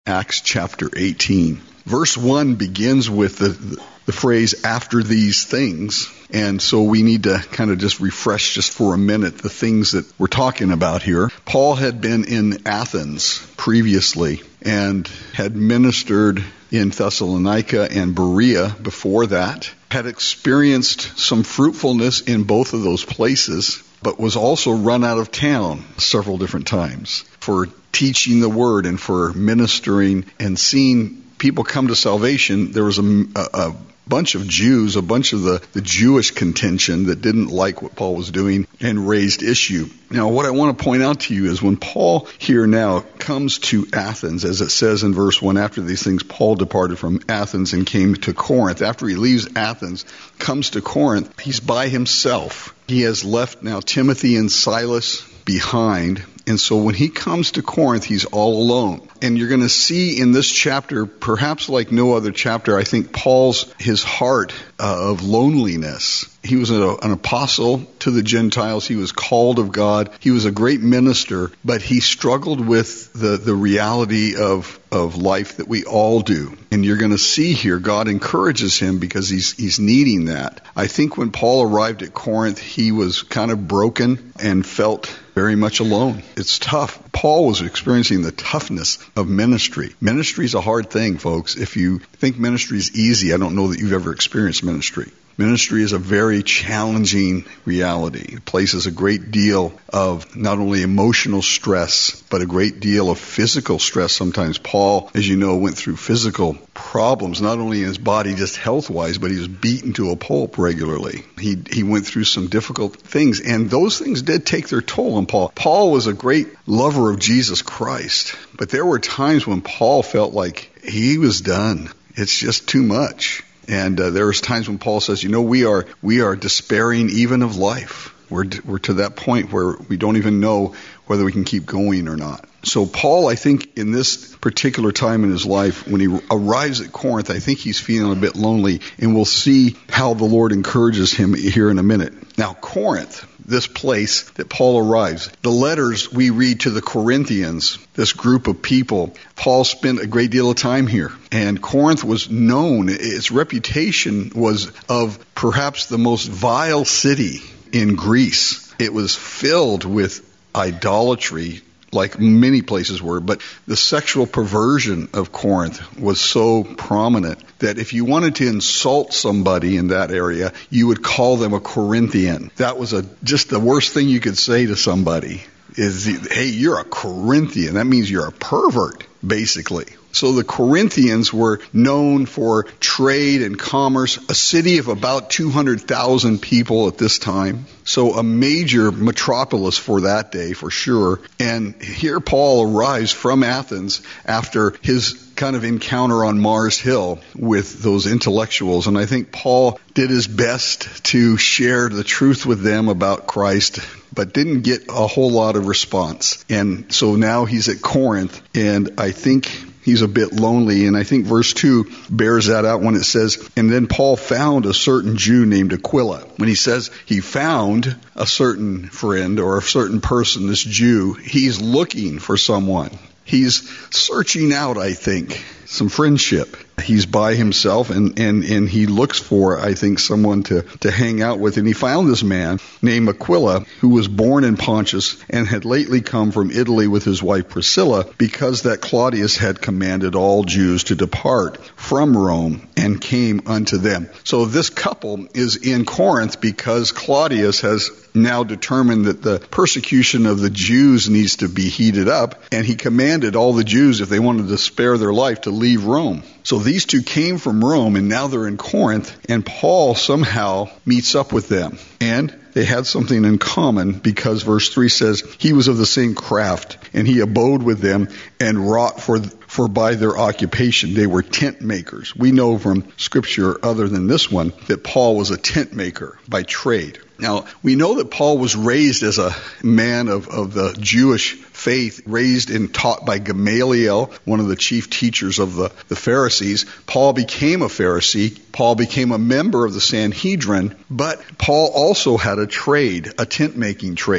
Acts chapter 18. Verse 1 begins with the phrase, after these things. And so we need to kind of just refresh just for a minute the things that we're talking about here. Paul had been in Athens previously and had ministered in Thessalonica and Berea before that, had experienced some fruitfulness in both of those places, but was also run out of town several different times for teaching the word and for ministering and seeing people come to salvation. There was a bunch of Jews, a bunch of the Jewish contention that didn't like what Paul was doing and raised issue. Now, what I want to point out to you is when Paul here now comes to Athens, as it says in verse 1, after these things, Paul departed from Athens and came to Corinth. After he leaves Athens, comes to Corinth, he's by himself. He has left now Timothy and Silas behind. And so when he comes to Corinth, he's all alone. And you're going to see in this chapter, perhaps like no other chapter, I think his heart of loneliness. He was an apostle to the Gentiles. He was called of God. He was a great minister, but he struggled with the reality of life that we all do. And you're going to see here, God encourages him because he's needing that. I think when Paul arrived at Corinth, he was kind of broken and felt very much alone. It's tough. Paul was experiencing the toughness of ministry. Ministry is a hard thing, folks. If you think ministry is easy, I don't know that you've ever experienced ministry. Ministry is a very challenging reality. It places a great deal of not only emotional stress, but a great deal of physical stress sometimes. Paul, as you know, went through physical problems, not only in his body, just health-wise, but he was beaten to a pulp regularly. He went through some difficult things, and those things did take their toll on Paul. Paul was a great lover of Jesus Christ, but there were times when Paul felt like he was done. It's just too much. And there was times when Paul says, we are despairing even of life. We're to that point where we don't even know whether we can keep going or not. So Paul, I think in this particular time in his life, when he arrives at Corinth, I think he's feeling a bit lonely, and we'll see how the Lord encourages him here in a minute. Now, Corinth, this place that Paul arrives, the letters we read to the Corinthians, this group of people, Paul spent a great deal of time here. And Corinth was known, its reputation was of perhaps the most vile city in Greece. It was filled with idolatry, like many places were, but the sexual perversion of Corinth was so prominent that if you wanted to insult somebody in that area, you would call them a Corinthian. That was just the worst thing you could say to somebody is, hey, you're a Corinthian. That means you're a pervert, basically. So the Corinthians were known for trade and commerce, a city of about 200,000 people at this time. So a major metropolis for that day, for sure. And here Paul arrives from Athens after his kind of encounter on Mars Hill with those intellectuals. And I think Paul did his best to share the truth with them about Christ, but didn't get a whole lot of response. And so now he's at Corinth, and I think he's a bit lonely, and I think verse 2 bears that out when it says, and then Paul found a certain Jew named Aquila. When he says he found a certain friend or a certain person, this Jew, he's looking for someone. He's searching out, I think, some friendship. He's by himself, and he looks for, I think, someone to hang out with. And he found this man named Aquila, who was born in Pontus and had lately come from Italy with his wife Priscilla, because that Claudius had commanded all Jews to depart from Rome, and came unto them. So this couple is in Corinth because Claudius has now determined that the persecution of the Jews needs to be heated up, and he commanded all the Jews, if they wanted to spare their life, to leave Rome. So these two came from Rome, and now they're in Corinth, and Paul somehow meets up with them. And they had something in common, because verse 3 says, he was of the same craft, and he abode with them and wrought for by their occupation. They were tent makers. We know from Scripture, other than this one, that Paul was a tent maker by trade. Now, we know that Paul was raised as a man of the Jewish faith, raised and taught by Gamaliel, one of the chief teachers of the Pharisees. Paul became a Pharisee. Paul became a member of the Sanhedrin, but Paul also had a trade, a tent-making trade.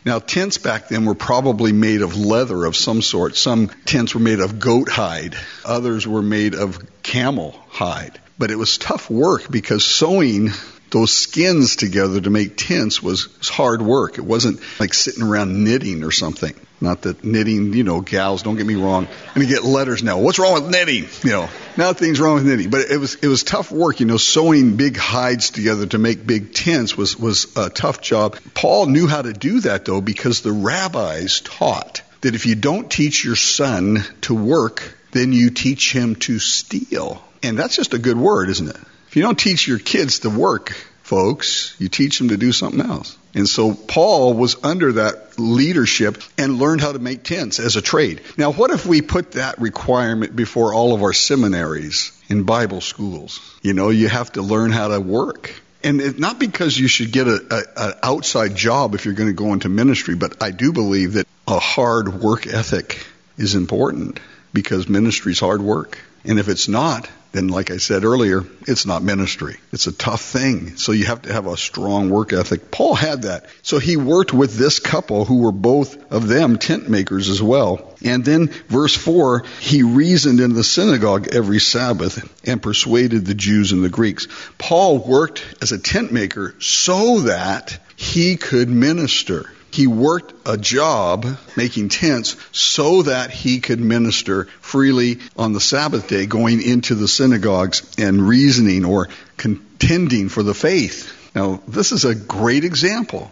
Now, tents back then were probably made of leather of some sort. Some tents were made of goat hide. Others were made of camel hide. But it was tough work because sewing those skins together to make tents was hard work. It wasn't like sitting around knitting or something. Not that knitting, gals, don't get me wrong. I'm going to get letters now. What's wrong with knitting? Nothing's wrong with knitting. But it was tough work, sewing big hides together to make big tents was a tough job. Paul knew how to do that, though, because the rabbis taught that if you don't teach your son to work, then you teach him to steal. And that's just a good word, isn't it? If you don't teach your kids to work, folks, you teach them to do something else. And so Paul was under that leadership and learned how to make tents as a trade. Now, what if we put that requirement before all of our seminaries in Bible schools? You have to learn how to work. And not because you should get an outside job if you're going to go into ministry, but I do believe that a hard work ethic is important because ministry is hard work. And if it's not, then like I said earlier, it's not ministry. It's a tough thing. So you have to have a strong work ethic. Paul had that. So he worked with this couple who were both of them tent makers as well. And then verse 4, he reasoned in the synagogue every Sabbath and persuaded the Jews and the Greeks. Paul worked as a tent maker so that he could minister. He worked a job making tents so that he could minister freely on the Sabbath day, going into the synagogues and reasoning or contending for the faith. Now, this is a great example.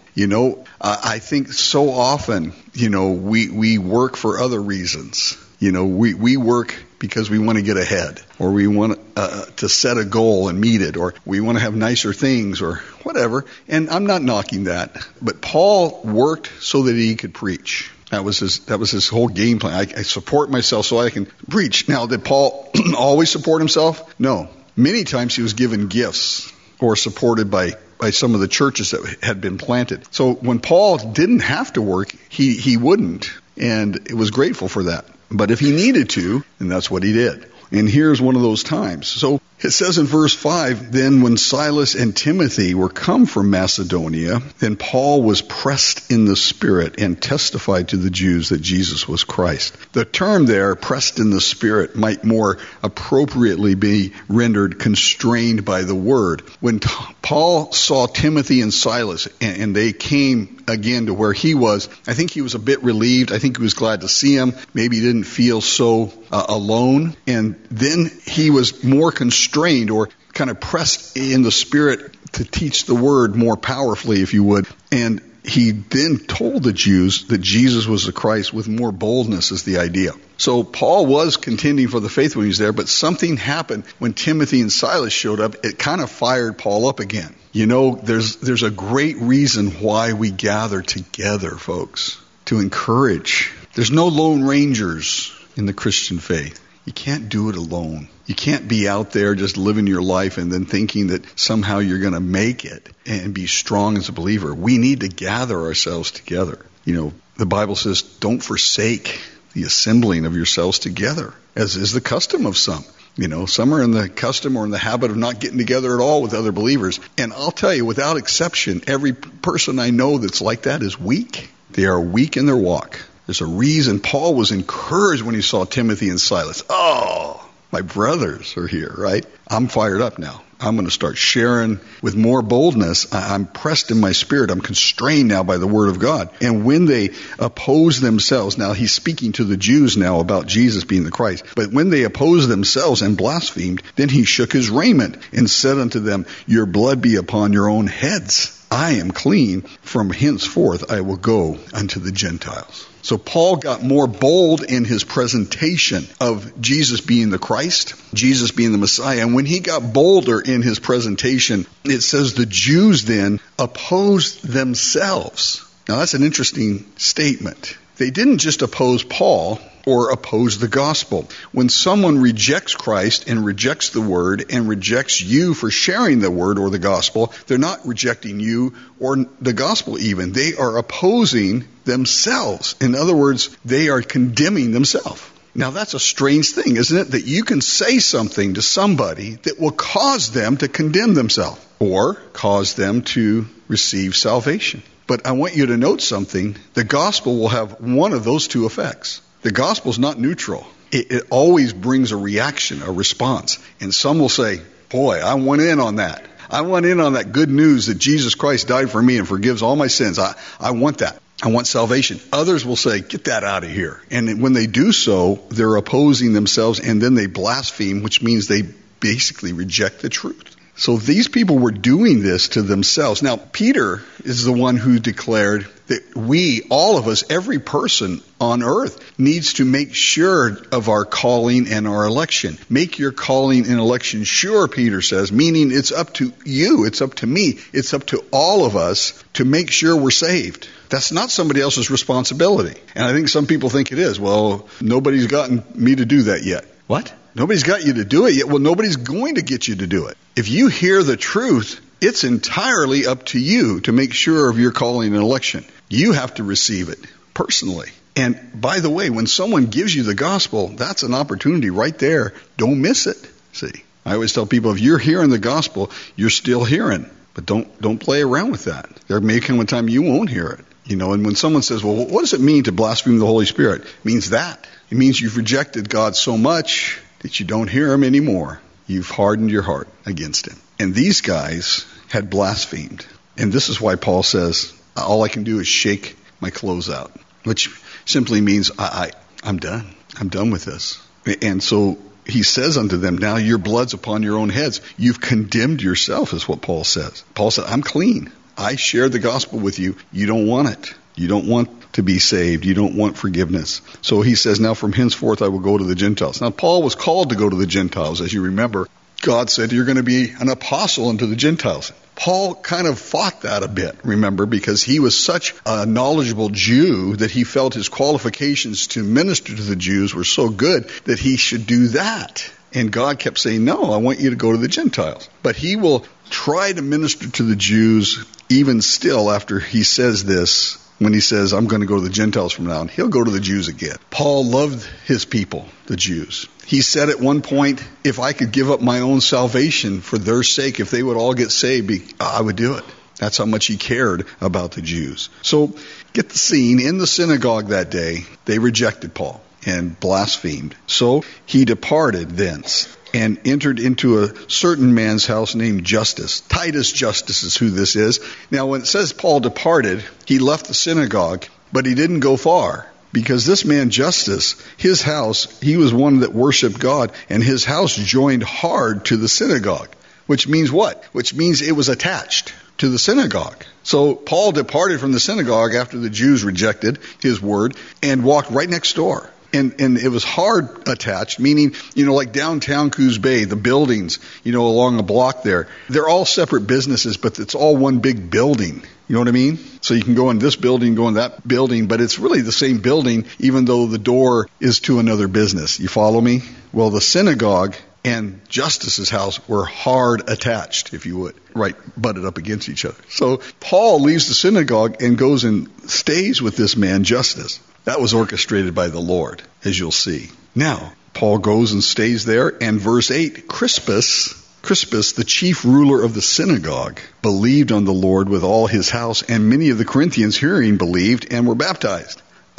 I think so often, we work for other reasons. We work because we want to get ahead, or we want to set a goal and meet it, or we want to have nicer things, or whatever. And I'm not knocking that. But Paul worked so that he could preach. That was his whole game plan. I support myself so I can preach. Now, did Paul always support himself? No. Many times he was given gifts or supported by some of the churches that had been planted. So when Paul didn't have to work, he wouldn't. And it was grateful for that. But if he needed to, and that's what he did. And here's one of those times. So it says in verse 5, then when Silas and Timothy were come from Macedonia, then Paul was pressed in the Spirit and testified to the Jews that Jesus was Christ. The term there, pressed in the Spirit, might more appropriately be rendered constrained by the word. When Paul saw Timothy and Silas, and they came again to where he was, I think he was a bit relieved. I think he was glad to see him. Maybe he didn't feel so alone. And then he was more constrained or kind of pressed in the Spirit to teach the word more powerfully, if you would. And he then told the Jews that Jesus was the Christ with more boldness, is the idea. So Paul was contending for the faith when he was there, but something happened when Timothy and Silas showed up. It kind of fired Paul up again. There's a great reason why we gather together, folks, to encourage. There's no lone rangers in the Christian faith. You can't do it alone. You can't be out there just living your life and then thinking that somehow you're going to make it and be strong as a believer. We need to gather ourselves together. The Bible says, don't forsake the assembling of yourselves together, as is the custom of some. Some are in the custom or in the habit of not getting together at all with other believers. And I'll tell you, without exception, every person I know that's like that is weak. They are weak in their walk. There's a reason Paul was encouraged when he saw Timothy and Silas. Oh, my brothers are here, right? I'm fired up now. I'm going to start sharing with more boldness. I'm pressed in my spirit. I'm constrained now by the word of God. And when they oppose themselves, now he's speaking to the Jews now about Jesus being the Christ. But when they opposed themselves and blasphemed, then he shook his raiment and said unto them, your blood be upon your own heads. I am clean. From henceforth I will go unto the Gentiles. So Paul got more bold in his presentation of Jesus being the Christ, Jesus being the Messiah. And when he got bolder in his presentation, it says the Jews then opposed themselves. Now that's an interesting statement. They didn't just oppose Paul or oppose the gospel. When someone rejects Christ and rejects the word and rejects you for sharing the word or the gospel, they're not rejecting you or the gospel even. They are opposing themselves. In other words, they are condemning themselves. Now that's a strange thing, isn't it? That you can say something to somebody that will cause them to condemn themselves or cause them to receive salvation. But I want you to note something. The gospel will have one of those two effects. The gospel is not neutral. It always brings a reaction, a response. And some will say, boy, I want in on that. I want in on that good news that Jesus Christ died for me and forgives all my sins. I want that. I want salvation. Others will say, get that out of here. And when they do so, they're opposing themselves, and then they blaspheme, which means they basically reject the truth. So these people were doing this to themselves. Now, Peter is the one who declared that we, all of us, every person on earth needs to make sure of our calling and our election. Make your calling and election sure, Peter says, meaning it's up to you, it's up to me, it's up to all of us to make sure we're saved. That's not somebody else's responsibility. And I think some people think it is. Well, nobody's gotten me to do that yet. What? Nobody's got you to do it yet? Well, nobody's going to get you to do it. If you hear the truth, it's entirely up to you to make sure of your calling and election. You have to receive it personally. And by the way, when someone gives you the gospel, that's an opportunity right there. Don't miss it. See, I always tell people, if you're hearing the gospel, you're still hearing. But don't play around with that. There may come a time you won't hear it. And when someone says, well, what does it mean to blaspheme the Holy Spirit? It means that. It means you've rejected God so much that you don't hear him anymore. You've hardened your heart against him. And these guys had blasphemed. And this is why Paul says, all I can do is shake my clothes out, which simply means I'm done. I'm done with this. And so he says unto them, now your blood's upon your own heads. You've condemned yourself, is what Paul says. Paul said, I'm clean. I shared the gospel with you. You don't want it. You don't want to be saved. You don't want forgiveness. So he says, now from henceforth I will go to the Gentiles. Now Paul was called to go to the Gentiles. As you remember, God said, you're going to be an apostle unto the Gentiles. Paul kind of fought that a bit, remember, because he was such a knowledgeable Jew that he felt his qualifications to minister to the Jews were so good that he should do that. And God kept saying, no, I want you to go to the Gentiles. But he will try to minister to the Jews even still after he says this. When he says, I'm going to go to the Gentiles from now on, he'll go to the Jews again. Paul loved his people, the Jews. He said at one point, if I could give up my own salvation for their sake, if they would all get saved, I would do it. That's how much he cared about the Jews. So get the scene. In the synagogue that day, they rejected Paul and blasphemed. So he departed thence and entered into a certain man's house named Justus. Titus Justus is who this is. Now, when it says Paul departed, he left the synagogue, but he didn't go far. Because this man Justus, his house, he was one that worshiped God, and his house joined hard to the synagogue. Which means what? Which means it was attached to the synagogue. So Paul departed from the synagogue after the Jews rejected his word and walked right next door. And it was hard attached, meaning, like downtown Coos Bay, the buildings, along a block there, they're all separate businesses, but it's all one big building. You know what I mean? So you can go in this building, go in that building, but it's really the same building, even though the door is to another business. You follow me? Well, the synagogue and Justus's house were hard attached, if you would, right, butted up against each other. So Paul leaves the synagogue and goes and stays with this man, Justus. That was orchestrated by the Lord, as you'll see. Now, Paul goes and stays there, and verse 8, Crispus, the chief ruler of the synagogue, believed on the Lord with all his house, and many of the Corinthians hearing believed and were baptized.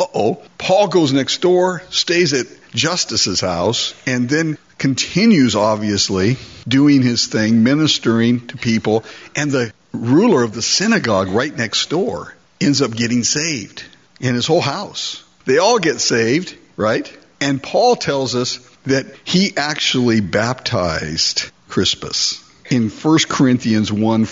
Paul goes next door, stays at Justus's house, and then continues, obviously, doing his thing, ministering to people, and the ruler of the synagogue right next door ends up getting saved. In his whole house. They all get saved, right? And Paul tells us that he actually baptized Crispus. In 1 Corinthians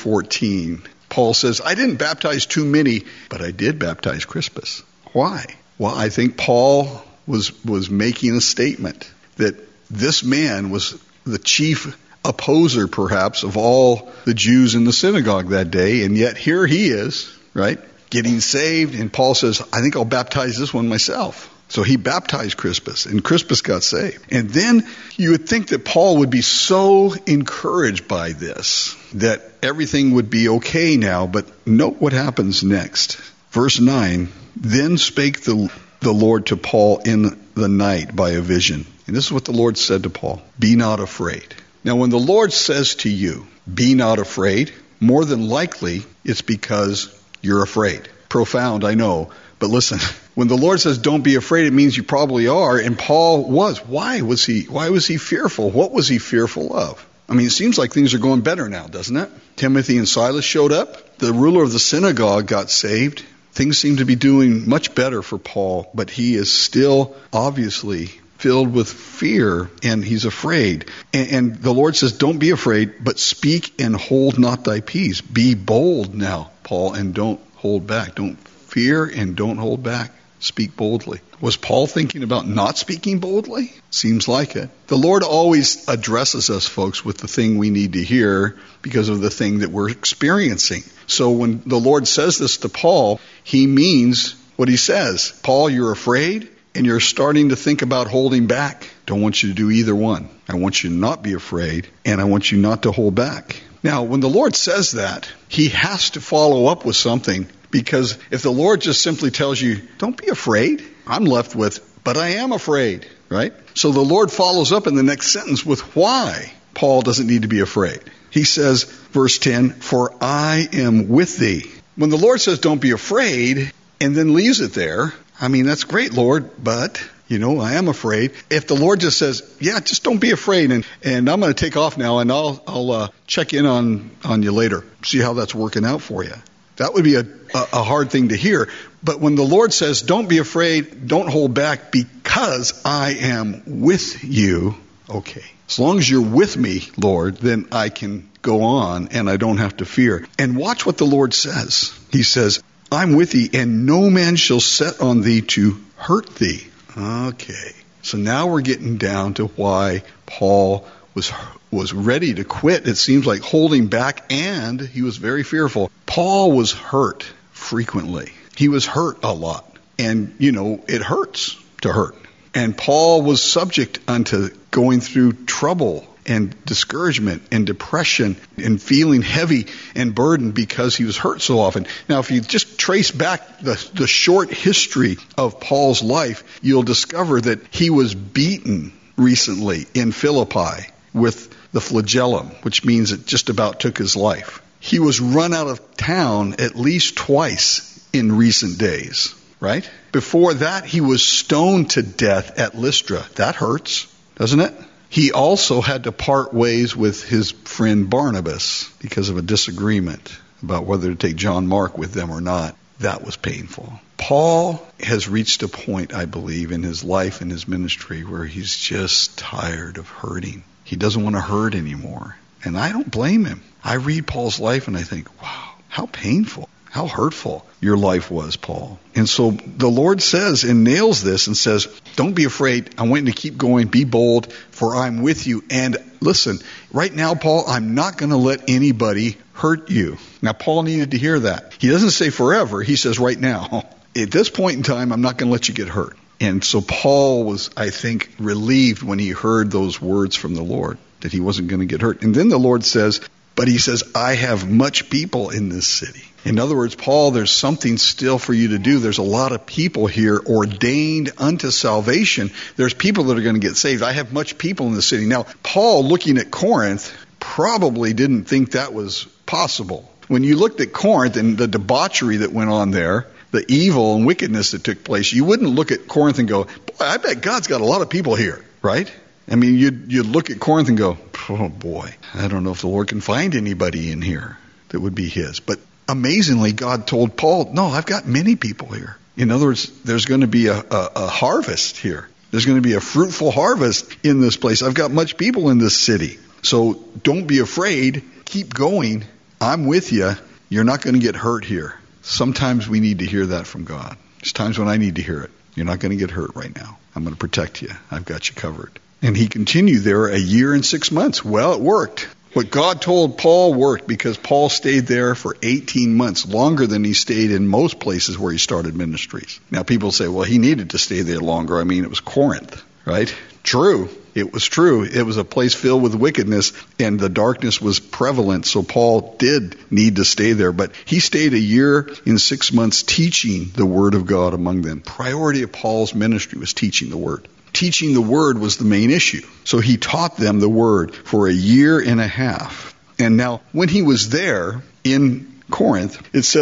1:14, Paul says, I didn't baptize too many, but I did baptize Crispus. Why? Well, I think Paul was making a statement that this man was the chief opposer, perhaps, of all the Jews in the synagogue that day, and yet here he is, right? Getting saved, and Paul says, I think I'll baptize this one myself. So he baptized Crispus, and Crispus got saved. And then you would think that Paul would be so encouraged by this, that everything would be okay now, but note what happens next. Verse 9, then spake the Lord to Paul in the night by a vision. And this is what the Lord said to Paul, be not afraid. Now when the Lord says to you, be not afraid, more than likely it's because you're afraid. Profound, I know. But listen, when the Lord says don't be afraid, it means you probably are. And Paul was. Why was he fearful? What was he fearful of? I mean, it seems like things are going better now, doesn't it? Timothy and Silas showed up. The ruler of the synagogue got saved. Things seem to be doing much better for Paul, but he is still obviously filled with fear, and he's afraid. And the Lord says, don't be afraid, but speak and hold not thy peace. Be bold now, Paul, and don't hold back. Don't fear and don't hold back. Speak boldly. Was Paul thinking about not speaking boldly? Seems like it. The Lord always addresses us, folks, with the thing we need to hear because of the thing that we're experiencing. So when the Lord says this to Paul, he means what he says. Paul, you're afraid and you're starting to think about holding back. Don't want you to do either one. I want you to not be afraid, and I want you not to hold back. Now, when the Lord says that, he has to follow up with something, because if the Lord just simply tells you, don't be afraid, I'm left with, but I am afraid, right? So the Lord follows up in the next sentence with why Paul doesn't need to be afraid. He says, verse 10, for I am with thee. When the Lord says don't be afraid and then leaves it there, I mean, that's great, Lord, but, I am afraid. If the Lord just says, yeah, just don't be afraid, and I'm going to take off now, and I'll check in on you later, see how that's working out for you. That would be a hard thing to hear. But when the Lord says, don't be afraid, don't hold back, because I am with you, okay. As long as you're with me, Lord, then I can go on, and I don't have to fear. And watch what the Lord says. He says, I'm with thee, and no man shall set on thee to hurt thee. Okay. So now we're getting down to why Paul was ready to quit. It seems like holding back, and he was very fearful. Paul was hurt frequently. He was hurt a lot. And, it hurts to hurt. And Paul was subject unto going through trouble and discouragement and depression and feeling heavy and burdened because he was hurt so often. Now, if you just trace back the short history of Paul's life, you'll discover that he was beaten recently in Philippi with the flagellum, which means it just about took his life. He was run out of town at least twice in recent days, right? Before that, he was stoned to death at Lystra. That hurts, doesn't it? He also had to part ways with his friend Barnabas because of a disagreement about whether to take John Mark with them or not. That was painful. Paul has reached a point, I believe, in his life and his ministry where he's just tired of hurting. He doesn't want to hurt anymore. And I don't blame him. I read Paul's life and I think, wow, how painful, how hurtful your life was, Paul. And so the Lord says and nails this and says, don't be afraid. I want you to keep going. Be bold, for I'm with you. And listen, right now, Paul, I'm not going to let anybody hurt you. Now, Paul needed to hear that. He doesn't say forever. He says right now. At this point in time, I'm not going to let you get hurt. And so Paul was, I think, relieved when he heard those words from the Lord, that he wasn't going to get hurt. And then the Lord says, but he says, I have much people in this city. In other words, Paul, there's something still for you to do. There's a lot of people here ordained unto salvation. There's people that are going to get saved. I have much people in the city. Now, Paul, looking at Corinth, probably didn't think that was possible. When you looked at Corinth and the debauchery that went on there, the evil and wickedness that took place, you wouldn't look at Corinth and go, boy, I bet God's got a lot of people here, right? I mean, you'd look at Corinth and go, oh boy, I don't know if the Lord can find anybody in here that would be his. But amazingly, God told Paul, no, I've got many people here. In other words, there's going to be a harvest here. There's going to be a fruitful harvest in this place. I've got much people in this city. So don't be afraid. Keep going. I'm with you. You're not going to get hurt here. Sometimes we need to hear that from God. There's times when I need to hear it. You're not going to get hurt right now. I'm going to protect you. I've got you covered. And he continued there 1 year and 6 months. Well, it worked. What God told Paul worked, because Paul stayed there for 18 months, longer than he stayed in most places where he started ministries. Now, people say, well, he needed to stay there longer. I mean, it was Corinth, right? True. It was true. It was a place filled with wickedness, and the darkness was prevalent, so Paul did need to stay there. But he stayed 1 year and 6 months teaching the Word of God among them. Priority of Paul's ministry was teaching the Word. Teaching the Word was the main issue. So he taught them the Word for 1.5 years. And now, when he was there in Corinth, it says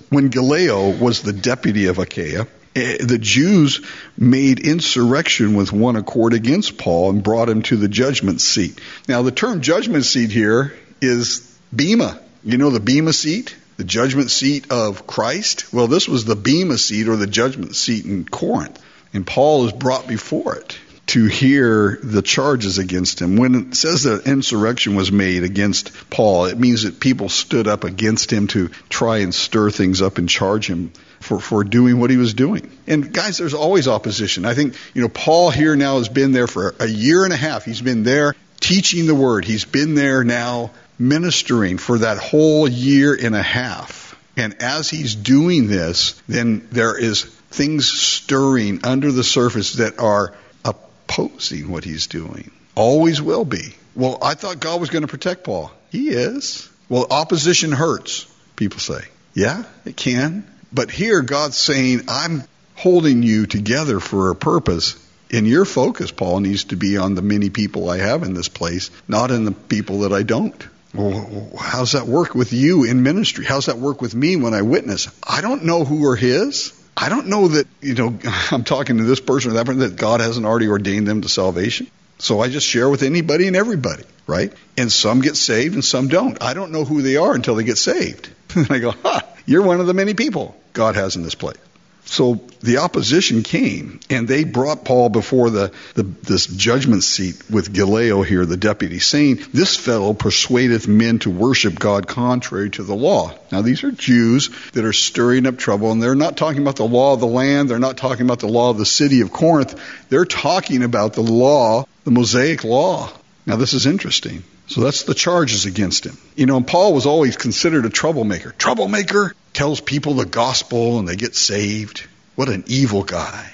when Gallio was the deputy of Achaia, the Jews made insurrection with one accord against Paul and brought him to the judgment seat. Now, the term judgment seat here is bema. You know the bema seat? The judgment seat of Christ? Well, this was the bema seat or the judgment seat in Corinth. And Paul is brought before it to hear the charges against him. When it says that insurrection was made against Paul, it means that people stood up against him to try and stir things up and charge him for doing what he was doing. And guys, there's always opposition. I think, Paul here now has been there for a year and a half. He's been there teaching the word. He's been there now ministering for that whole year and a half. And as he's doing this, then there is things stirring under the surface that are opposing what he's doing. Always will be. Well, I thought God was going to protect Paul. He is. Well, opposition hurts, people say. Yeah, it can. But here God's saying, I'm holding you together for a purpose. And your focus, Paul, needs to be on the many people I have in this place, not in the people that I don't. Well, how's that work with you in ministry? How's that work with me when I witness? I don't know who are his. I don't know that, I'm talking to this person or that person, that God hasn't already ordained them to salvation. So I just share with anybody and everybody, right? And some get saved and some don't. I don't know who they are until they get saved. And I go, you're one of the many people God has in this place. So the opposition came, and they brought Paul before this judgment seat with Gallio here, the deputy, saying, this fellow persuadeth men to worship God contrary to the law. Now, these are Jews that are stirring up trouble, and they're not talking about the law of the land. They're not talking about the law of the city of Corinth. They're talking about the law, the Mosaic law. Now, this is interesting. So that's the charges against him. And Paul was always considered a troublemaker. Troublemaker tells people the gospel and they get saved. What an evil guy.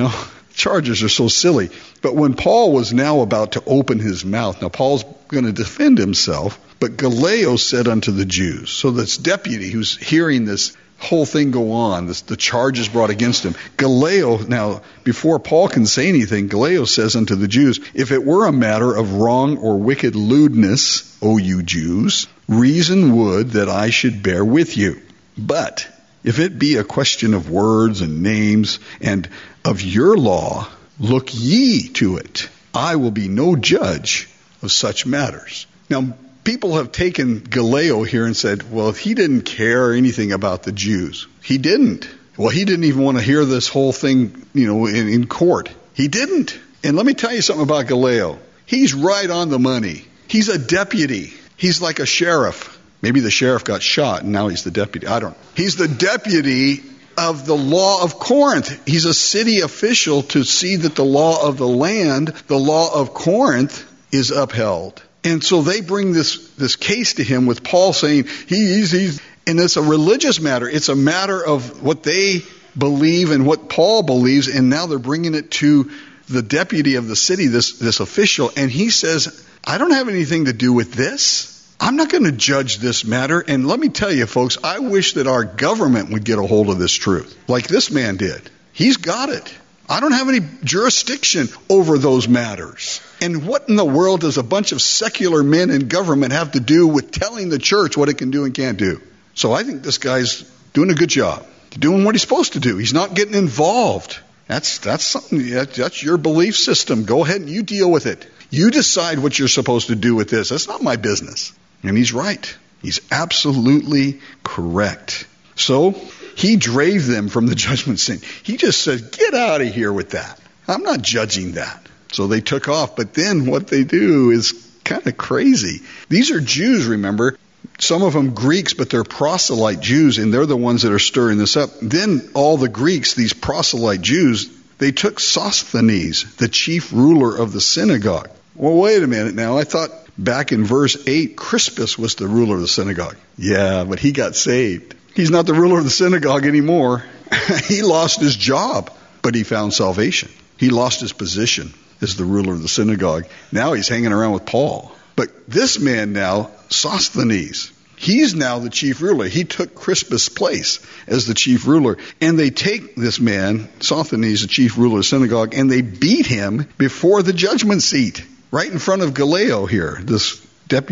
Charges are so silly. But when Paul was now about to open his mouth, now Paul's going to defend himself, but Gallio said unto the Jews. So this deputy who's hearing this whole thing go on, the charges brought against him. Gallio, now, before Paul can say anything, Gallio says unto the Jews, if it were a matter of wrong or wicked lewdness, O you Jews, reason would that I should bear with you. But if it be a question of words and names and of your law, look ye to it. I will be no judge of such matters. Now, people have taken Gallio here and said, well, he didn't care anything about the Jews. He didn't. Well, he didn't even want to hear this whole thing, in court. He didn't. And let me tell you something about Gallio. He's right on the money. He's a deputy. He's like a sheriff. Maybe the sheriff got shot and now he's the deputy. I don't know. He's the deputy of the law of Corinth. He's a city official to see that the law of the land, the law of Corinth, is upheld. And so they bring this case to him with Paul saying he's and it's a religious matter. It's a matter of what they believe and what Paul believes, and now they're bringing it to the deputy of the city, this official, and he says, I don't have anything to do with this. I'm not going to judge this matter. And let me tell you, folks, I wish that our government would get a hold of this truth, like this man did. He's got it. I don't have any jurisdiction over those matters. And what in the world does a bunch of secular men in government have to do with telling the church what it can do and can't do? So I think this guy's doing a good job, doing what he's supposed to do. He's not getting involved. That's something. That's your belief system. Go ahead and you deal with it. You decide what you're supposed to do with this. That's not my business. And he's right. He's absolutely correct. So he drave them from the judgment seat. He just said, get out of here with that. I'm not judging that. So they took off. But then what they do is kind of crazy. These are Jews, remember. Some of them Greeks, but they're proselyte Jews, and they're the ones that are stirring this up. Then all the Greeks, these proselyte Jews, they took Sosthenes, the chief ruler of the synagogue. Well, wait a minute now. I thought back in verse 8, Crispus was the ruler of the synagogue. Yeah, but he got saved. He's not the ruler of the synagogue anymore. He lost his job, but he found salvation. He lost his position as the ruler of the synagogue. Now he's hanging around with Paul. But this man now, Sosthenes, he's now the chief ruler. He took Crispus' place as the chief ruler. And they take this man, Sosthenes, the chief ruler of the synagogue, and they beat him before the judgment seat, right in front of Gallio here, this deputy.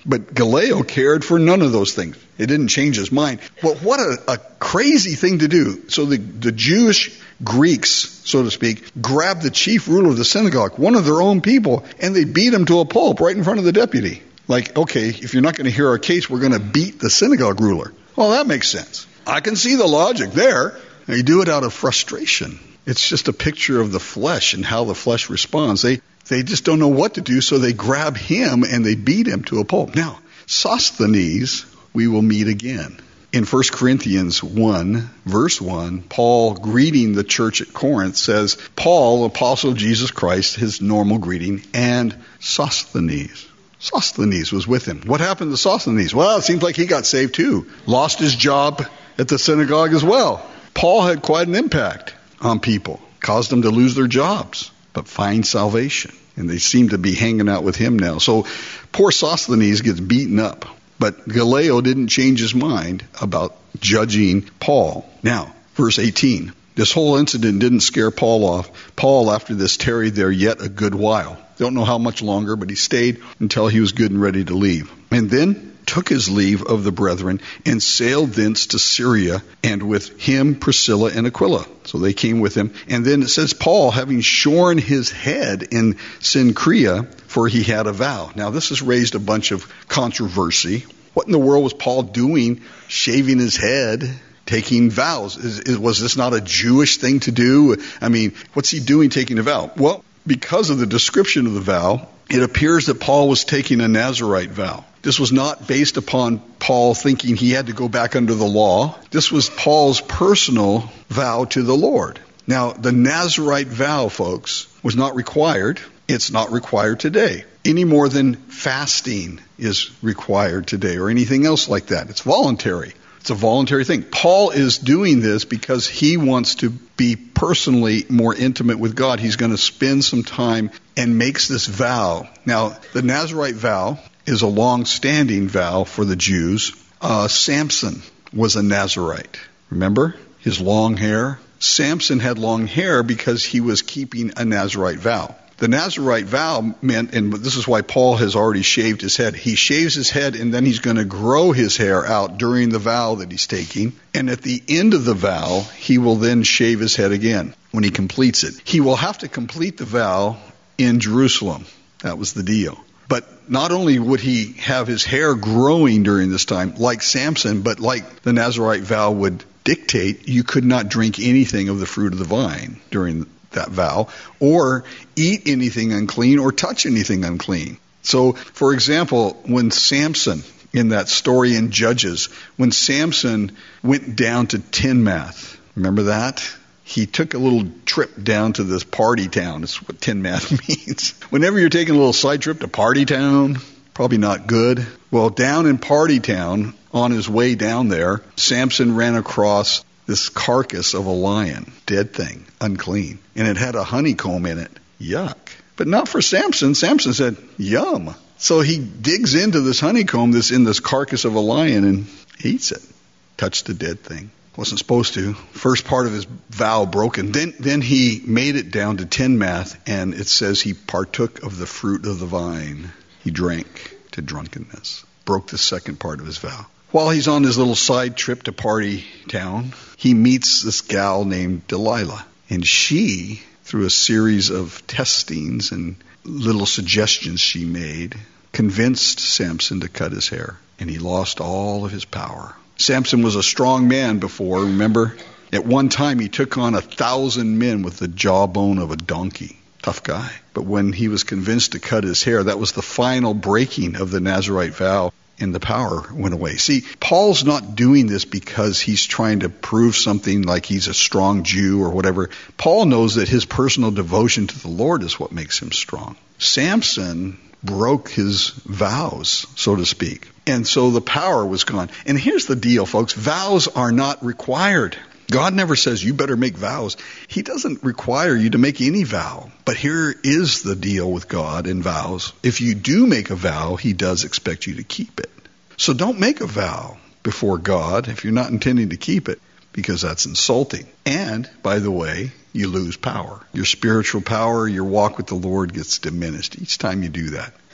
But Gallio cared for none of those things. It didn't change his mind. Well, what a crazy thing to do. So the Jewish Greeks, so to speak, grabbed the chief ruler of the synagogue, one of their own people, and they beat him to a pulp right in front of the deputy. Like, okay, if you're not going to hear our case, we're going to beat the synagogue ruler. Well, that makes sense. I can see the logic there. They do it out of frustration. It's just a picture of the flesh and how the flesh responds. They just don't know what to do, so they grab him and they beat him to a pulp. Now, Sosthenes, we will meet again. In 1 Corinthians 1, verse 1, Paul, greeting the church at Corinth, says, Paul, apostle of Jesus Christ, his normal greeting, and Sosthenes. Sosthenes was with him. What happened to Sosthenes? Well, it seems like he got saved too. Lost his job at the synagogue as well. Paul had quite an impact on people. Caused them to lose their jobs, but find salvation. And they seem to be hanging out with him now. So poor Sosthenes gets beaten up. But Gallio didn't change his mind about judging Paul. Now, verse 18. This whole incident didn't scare Paul off. Paul, after this, tarried there yet a good while. Don't know how much longer, but he stayed until he was good and ready to leave. And then took his leave of the brethren and sailed thence to Syria, and with him Priscilla and Aquila. So they came with him. And then it says, Paul, having shorn his head in Cenchrea, for he had a vow. Now this has raised a bunch of controversy. What in the world was Paul doing, shaving his head, taking vows? Was this not a Jewish thing to do? I mean, what's he doing taking a vow? Well, because of the description of the vow, it appears that Paul was taking a Nazirite vow. This was not based upon Paul thinking he had to go back under the law. This was Paul's personal vow to the Lord. Now, the Nazirite vow, folks, was not required. It's not required today, any more than fasting is required today or anything else like that. It's voluntary. It's a voluntary thing. Paul is doing this because he wants to be personally more intimate with God. He's going to spend some time and makes this vow. Now, the Nazirite vow is a long-standing vow for the Jews. Samson was a Nazirite. Remember? His long hair. Samson had long hair because he was keeping a Nazirite vow. The Nazirite vow meant, and this is why Paul has already shaved his head. He shaves his head and then he's going to grow his hair out during the vow that he's taking. And at the end of the vow, he will then shave his head again when he completes it. He will have to complete the vow in Jerusalem. That was the deal. But not only would he have his hair growing during this time, like Samson, but like the Nazirite vow would dictate, you could not drink anything of the fruit of the vine during that vow, or eat anything unclean, or touch anything unclean. So, for example, when Samson, in that story in Judges, when Samson went down to Timnath, remember that? He took a little trip down to this party town. That's what Timnath means. Whenever you're taking a little side trip to party town, probably not good. Well, down in party town, on his way down there, Samson ran across this carcass of a lion, dead thing, unclean. And it had a honeycomb in it. Yuck. But not for Samson. Samson said, yum. So he digs into this honeycomb that's in this carcass of a lion and eats it. Touched the dead thing. Wasn't supposed to. First part of his vow broken. Then he made it down to Timnath, and it says he partook of the fruit of the vine. He drank to drunkenness. Broke the second part of his vow. While he's on his little side trip to party town, he meets this gal named Delilah. And she, through a series of testings and little suggestions she made, convinced Samson to cut his hair. And he lost all of his power. Samson was a strong man before, remember? At one time he took on 1,000 men with the jawbone of a donkey. Tough guy. But when he was convinced to cut his hair, that was the final breaking of the Nazirite vow, and the power went away. See, Paul's not doing this because he's trying to prove something like he's a strong Jew or whatever. Paul knows that his personal devotion to the Lord is what makes him strong. Samson broke his vows, so to speak. And so the power was gone. And here's the deal, folks. Vows are not required. God never says you better make vows. He doesn't require you to make any vow. But here is the deal with God and vows. If you do make a vow, he does expect you to keep it. So don't make a vow before God if you're not intending to keep it, because that's insulting. And, by the way, you lose power. Your spiritual power, your walk with the Lord gets diminished each time you do that.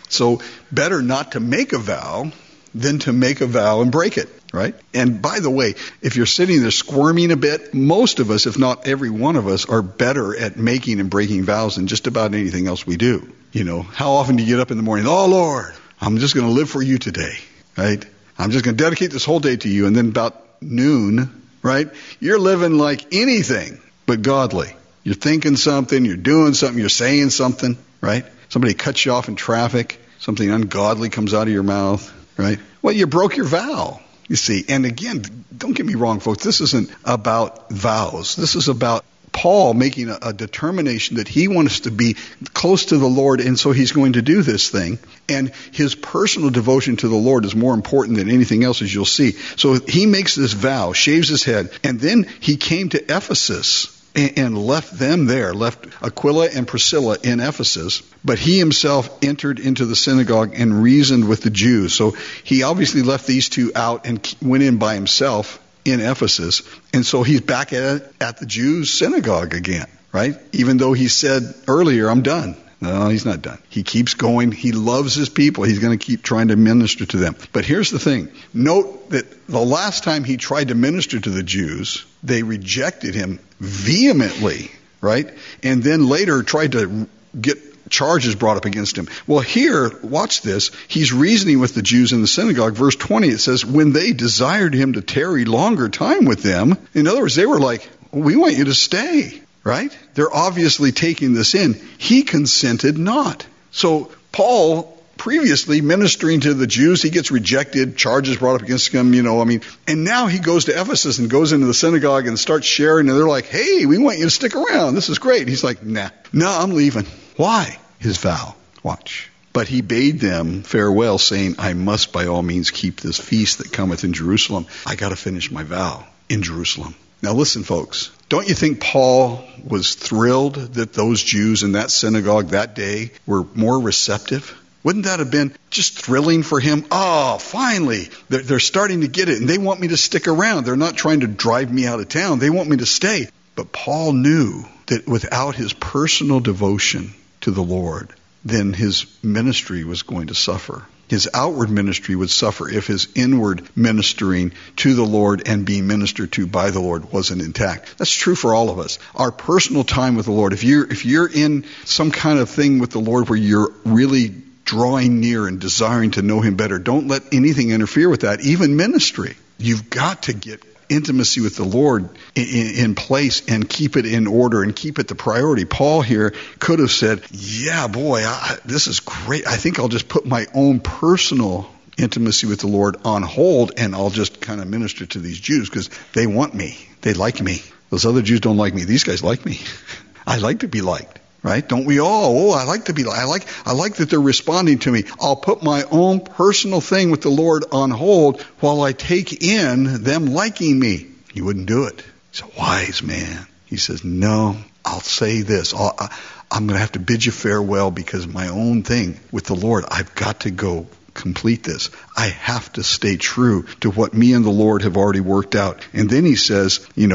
So better not to make a vow than to make a vow and break it, right? And by the way, if you're sitting there squirming a bit, most of us, if not every one of us, are better at making and breaking vows than just about anything else we do. You know, how often do you get up in the morning, oh Lord, I'm just going to live for you today, right? I'm just going to dedicate this whole day to you. And then about noon, right, you're living like anything but godly. You're thinking something, you're doing something, you're saying something, right? Somebody cuts you off in traffic, something ungodly comes out of your mouth, right? Well, you broke your vow, you see. And again, don't get me wrong, folks, this isn't about vows. This is about Paul making a determination that he wants to be close to the Lord, and so he's going to do this thing. And his personal devotion to the Lord is more important than anything else, as you'll see. So he makes this vow, shaves his head, and then he came to Ephesus and left them there, left Aquila and Priscilla in Ephesus. But he himself entered into the synagogue and reasoned with the Jews. So he obviously left these two out and went in by himself in Ephesus. And so he's back at the Jews' synagogue again, right? Even though he said earlier, I'm done. No, he's not done. He keeps going. He loves his people. He's going to keep trying to minister to them. But here's the thing. Note that the last time he tried to minister to the Jews, they rejected him vehemently, right? And then later tried to get charges brought up against him. Well, here, watch this. He's reasoning with the Jews in the synagogue. Verse 20, it says, when they desired him to tarry longer time with them, in other words, they were like, we want you to stay, right? They're obviously taking this in. He consented not. So Paul, previously ministering to the Jews, he gets rejected, charges brought up against him, and now he goes to Ephesus and goes into the synagogue and starts sharing, and they're like, hey, we want you to stick around. This is great. He's like, nah, I'm leaving. Why? His vow. Watch. But he bade them farewell, saying, I must by all means keep this feast that cometh in Jerusalem. I got to finish my vow in Jerusalem. Now listen, folks. Don't you think Paul was thrilled that those Jews in that synagogue that day were more receptive? Wouldn't that have been just thrilling for him? Oh, finally, they're starting to get it, and they want me to stick around. They're not trying to drive me out of town. They want me to stay. But Paul knew that without his personal devotion to the Lord, then his ministry was going to suffer. His outward ministry would suffer if his inward ministering to the Lord and being ministered to by the Lord wasn't intact. That's true for all of us. Our personal time with the Lord, if you're in some kind of thing with the Lord where you're really drawing near and desiring to know him better, don't let anything interfere with that, even ministry. You've got to get intimacy with the Lord in place and keep it in order and keep it the priority. Paul here could have said, yeah, boy, this is great. I think I'll just put my own personal intimacy with the Lord on hold, and I'll just kind of minister to these Jews because they want me. They like me. Those other Jews don't like me. These guys like me. I like to be liked. Right? Don't we all? Oh, I like to be, I like that they're responding to me. I'll put my own personal thing with the Lord on hold while I take in them liking me. He wouldn't do it. He's a wise man. He says, no, I'll say this. I'm going to have to bid you farewell because my own thing with the Lord, I've got to go complete this. I have to stay true to what me and the Lord have already worked out. And then he says,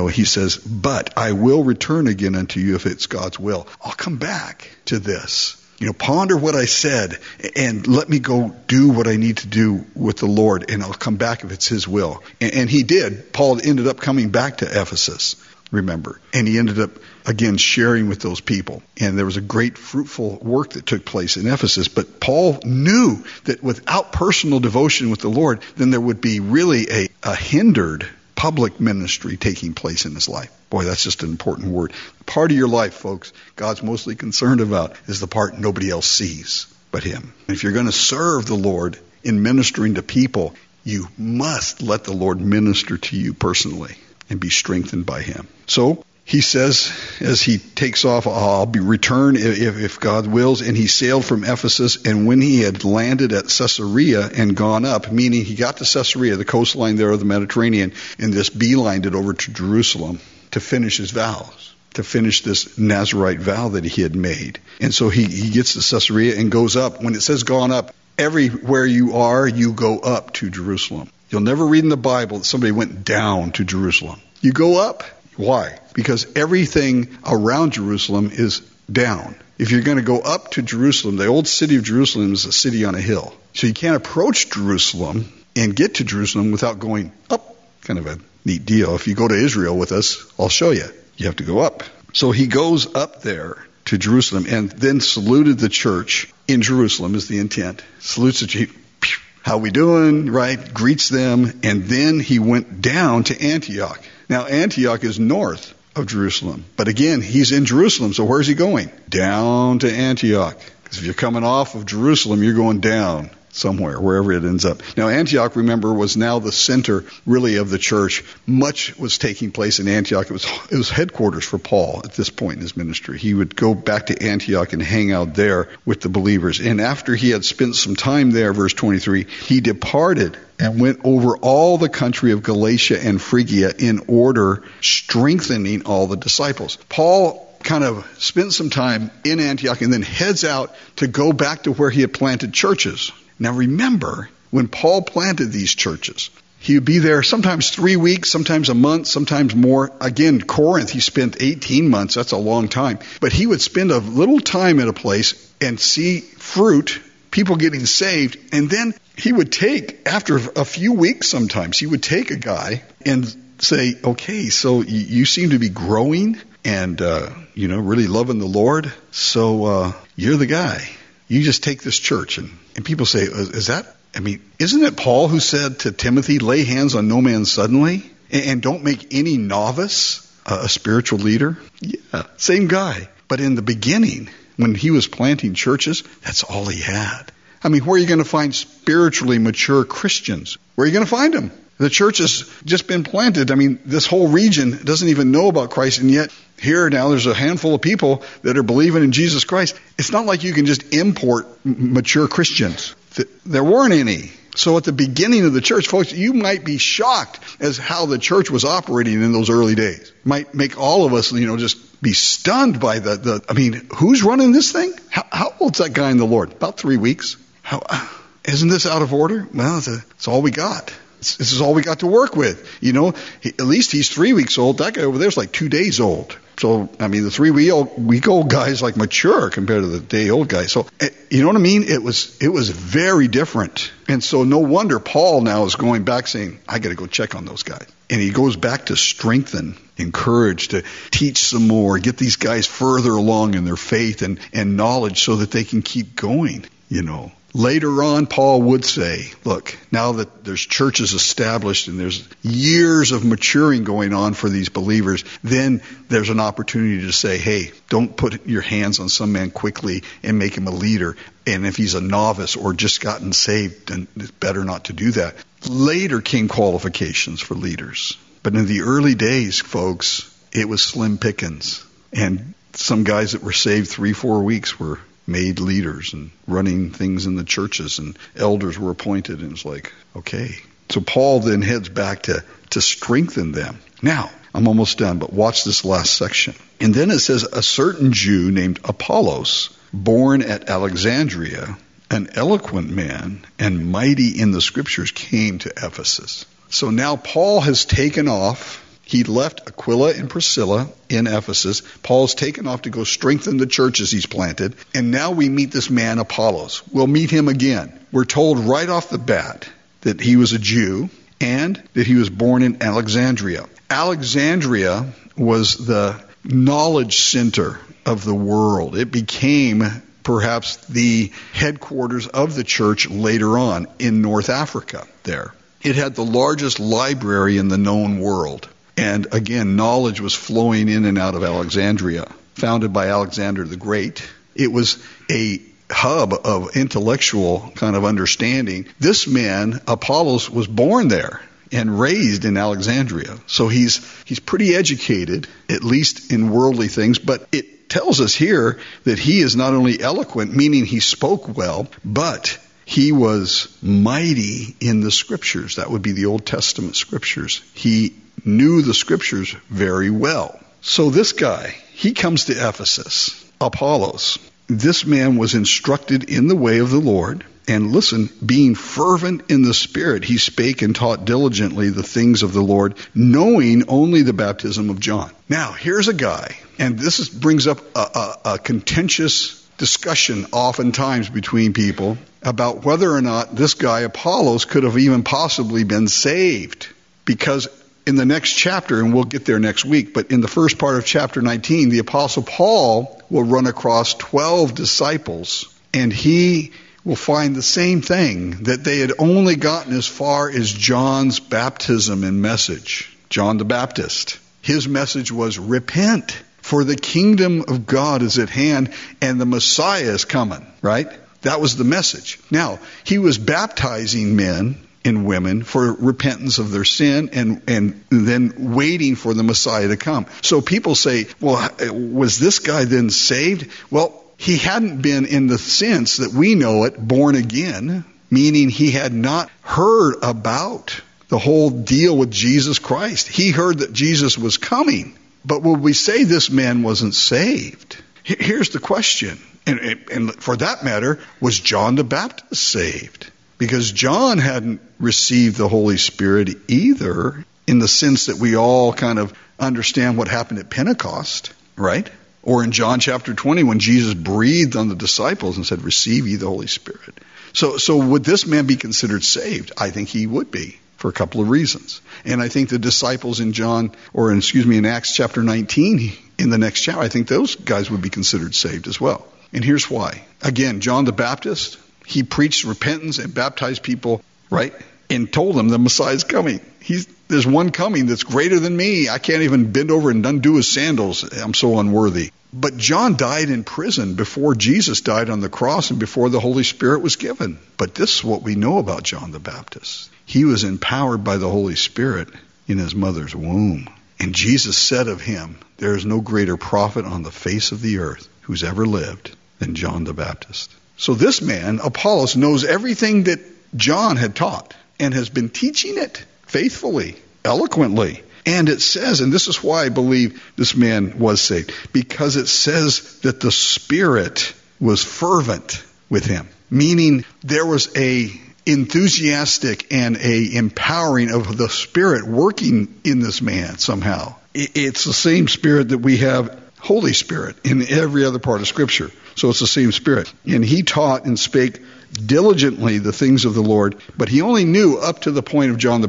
but I will return again unto you if it's God's will. I'll come back to this. Ponder what I said and let me go do what I need to do with the Lord, and I'll come back if it's his will. And he did. Paul ended up coming back to Ephesus, remember. And he ended up, again, sharing with those people. And there was a great fruitful work that took place in Ephesus. But Paul knew that without personal devotion with the Lord, then there would be really a hindered public ministry taking place in his life. Boy, that's just an important word. Part of your life, folks, God's mostly concerned about is the part nobody else sees but him. And if you're going to serve the Lord in ministering to people, you must let the Lord minister to you personally and be strengthened by him. So he says, as he takes off, I'll be returned if God wills. And he sailed from Ephesus. And when he had landed at Caesarea and gone up, meaning he got to Caesarea, the coastline there of the Mediterranean, and this beelined it over to Jerusalem to finish his vows, to finish this Nazirite vow that he had made. And so he gets to Caesarea and goes up. When it says gone up, everywhere you are, you go up to Jerusalem. You'll never read in the Bible that somebody went down to Jerusalem. You go up. Why? Because everything around Jerusalem is down. If you're going to go up to Jerusalem, the old city of Jerusalem is a city on a hill. So you can't approach Jerusalem and get to Jerusalem without going up. Kind of a neat deal. If you go to Israel with us, I'll show you. You have to go up. So he goes up there to Jerusalem and then saluted the church in Jerusalem is the intent. Salutes the church. How we doing? Right? Greets them. And then he went down to Antioch. Now Antioch is north of Jerusalem. But again, he's in Jerusalem. So where's he going? Down to Antioch. Because if you're coming off of Jerusalem, you're going down somewhere, wherever it ends up. Now, Antioch, remember, was now the center, really, of the church. Much was taking place in Antioch. It was headquarters for Paul at this point in his ministry. He would go back to Antioch and hang out there with the believers. And after he had spent some time there, verse 23, he departed and went over all the country of Galatia and Phrygia in order, strengthening all the disciples. Paul kind of spent some time in Antioch and then heads out to go back to where he had planted churches. Now remember, when Paul planted these churches, he would be there sometimes 3 weeks, sometimes a month, sometimes more. Again, Corinth, he spent 18 months. That's a long time. But he would spend a little time at a place and see fruit, people getting saved. And then he would take, after a few weeks sometimes, he would take a guy and say, okay, so you seem to be growing and, really loving the Lord. So you're the guy. You just take this church. And people say, isn't it Paul who said to Timothy, lay hands on no man suddenly and don't make any novice a spiritual leader? Yeah, same guy. But in the beginning, when he was planting churches, that's all he had. Where are you going to find spiritually mature Christians? Where are you going to find them? The church has just been planted. This whole region doesn't even know about Christ, and yet here now there's a handful of people that are believing in Jesus Christ. It's not like you can just import mature Christians. There weren't any. So at the beginning of the church, folks, you might be shocked as how the church was operating in those early days. Might make all of us, just be stunned by who's running this thing? How old's that guy in the Lord? About 3 weeks. Isn't this out of order? Well, it's all we got. This is all we got to work with. At least he's 3 weeks old. That guy over there is like 2 days old. So, the 3 week old guy is like mature compared to the day old guy. So, you know what I mean? It was very different. And so no wonder Paul now is going back saying, I got to go check on those guys. And he goes back to strengthen, encourage, to teach some more, get these guys further along in their faith and knowledge so that they can keep going, Later on, Paul would say, look, now that there's churches established and there's years of maturing going on for these believers, then there's an opportunity to say, hey, don't put your hands on some man quickly and make him a leader. And if he's a novice or just gotten saved, then it's better not to do that. Later came qualifications for leaders. But in the early days, folks, it was slim pickings. And some guys that were saved 3-4 weeks were made leaders and running things in the churches, and elders were appointed, and it's like, okay. So Paul then heads back to strengthen them. Now, I'm almost done, but watch this last section. And then it says, a certain Jew named Apollos, born at Alexandria, an eloquent man and mighty in the scriptures, came to Ephesus. So now Paul has taken off. He left Aquila and Priscilla in Ephesus. Paul's taken off to go strengthen the churches he's planted. And now we meet this man, Apollos. We'll meet him again. We're told right off the bat that he was a Jew and that he was born in Alexandria. Alexandria was the knowledge center of the world. It became perhaps the headquarters of the church later on in North Africa there. It had the largest library in the known world. And again, knowledge was flowing in and out of Alexandria, founded by Alexander the Great. It was a hub of intellectual kind of understanding. This man, Apollos, was born there and raised in Alexandria. So he's pretty educated, at least in worldly things, but it tells us here that he is not only eloquent, meaning he spoke well, but he was mighty in the scriptures. That would be the Old Testament scriptures. He knew the scriptures very well. So this guy, he comes to Ephesus, Apollos. This man was instructed in the way of the Lord. And listen, being fervent in the Spirit, he spake and taught diligently the things of the Lord, knowing only the baptism of John. Now, here's a guy And this brings up a contentious discussion oftentimes between people about whether or not this guy Apollos could have even possibly been saved. Because in the next chapter, and we'll get there next week, but in the first part of chapter 19, the Apostle Paul will run across 12 disciples, and he will find the same thing, that they had only gotten as far as John's baptism and message. John the Baptist. His message was, repent, for the kingdom of God is at hand, and the Messiah is coming, right? That was the message. Now, he was baptizing men and women for repentance of their sin and then waiting for the Messiah to come. So people say, well, was this guy then saved? Well, he hadn't been, in the sense that we know it, born again, meaning he had not heard about the whole deal with Jesus Christ. He heard that Jesus was coming. But would we say this man wasn't saved? Here's the question. And for that matter, was John the Baptist saved? Because John hadn't received the Holy Spirit either, in the sense that we all kind of understand what happened at Pentecost, right? Or in John chapter 20, when Jesus breathed on the disciples and said, receive ye the Holy Spirit. So would this man be considered saved? I think he would be, for a couple of reasons. And I think the disciples in in Acts chapter 19, in the next chapter, I think those guys would be considered saved as well. And here's why. Again, John the Baptist, he preached repentance and baptized people, right? And told them the Messiah's coming. There's one coming that's greater than me. I can't even bend over and undo his sandals. I'm so unworthy. But John died in prison before Jesus died on the cross and before the Holy Spirit was given. But this is what we know about John the Baptist. He was empowered by the Holy Spirit in his mother's womb. And Jesus said of him, there is no greater prophet on the face of the earth who's ever lived than John the Baptist. So this man, Apollos, knows everything that John had taught and has been teaching it faithfully, eloquently. And it says, and this is why I believe this man was saved, because it says that the Spirit was fervent with him, meaning there was a enthusiastic and a empowering of the Spirit working in this man somehow. It's the same Spirit that we have, Holy Spirit, in every other part of Scripture. So it's the same Spirit. And he taught and spake diligently the things of the Lord, but he only knew up to the point of John the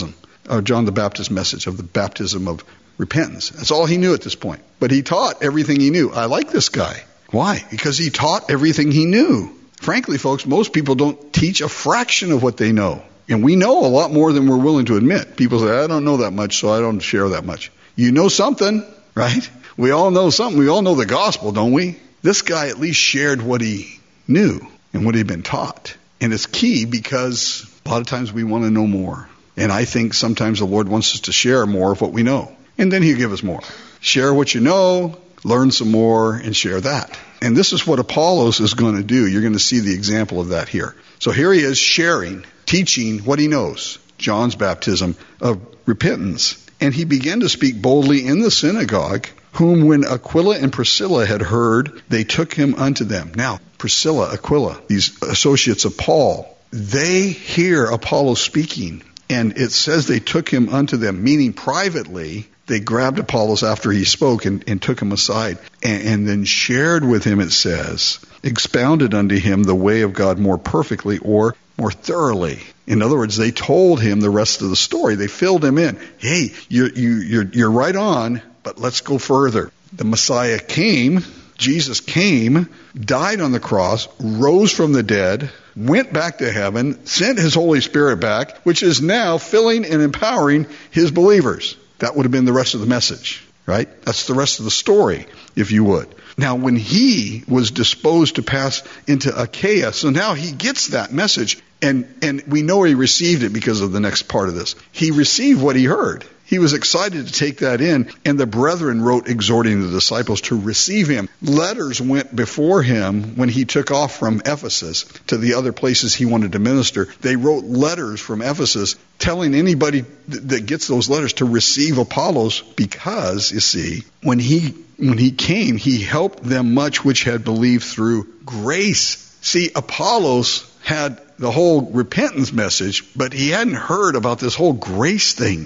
Baptist message of the baptism of repentance. That's all he knew at this point. But he taught everything he knew. I like this guy. Why? Because he taught everything he knew. Frankly, folks, most people don't teach a fraction of what they know. And we know a lot more than we're willing to admit. People say, I don't know that much, so I don't share that much. You know something, right? We all know something. We all know the gospel, don't we? This guy at least shared what he knew and what he'd been taught. And it's key because a lot of times we want to know more. And I think sometimes the Lord wants us to share more of what we know. And then he'll give us more. Share what you know, learn some more, and share that. And this is what Apollos is going to do. You're going to see the example of that here. So here he is sharing, teaching what he knows, John's baptism of repentance. And he began to speak boldly in the synagogue, whom when Aquila and Priscilla had heard, they took him unto them. Now, Priscilla, Aquila, these associates of Paul, they hear Apollos speaking. And it says they took him unto them, meaning privately, they grabbed Apollos after he spoke and took him aside and then shared with him, it says, expounded unto him the way of God more perfectly or more thoroughly. In other words, they told him the rest of the story. They filled him in. Hey, you're right on, but let's go further. The Messiah came, Jesus came, died on the cross, rose from the dead, went back to heaven, sent his Holy Spirit back, which is now filling and empowering his believers. That would have been the rest of the message, right? That's the rest of the story, if you would. Now, when he was disposed to pass into Achaia, so now he gets that message, and we know he received it because of the next part of this. He received what he heard. He was excited to take that in, and the brethren wrote exhorting the disciples to receive him. Letters went before him when he took off from Ephesus to the other places he wanted to minister. They wrote letters from Ephesus telling anybody that gets those letters to receive Apollos because, you see, when he came, he helped them much which had believed through grace. See, Apollos had the whole repentance message, but he hadn't heard about this whole grace thing.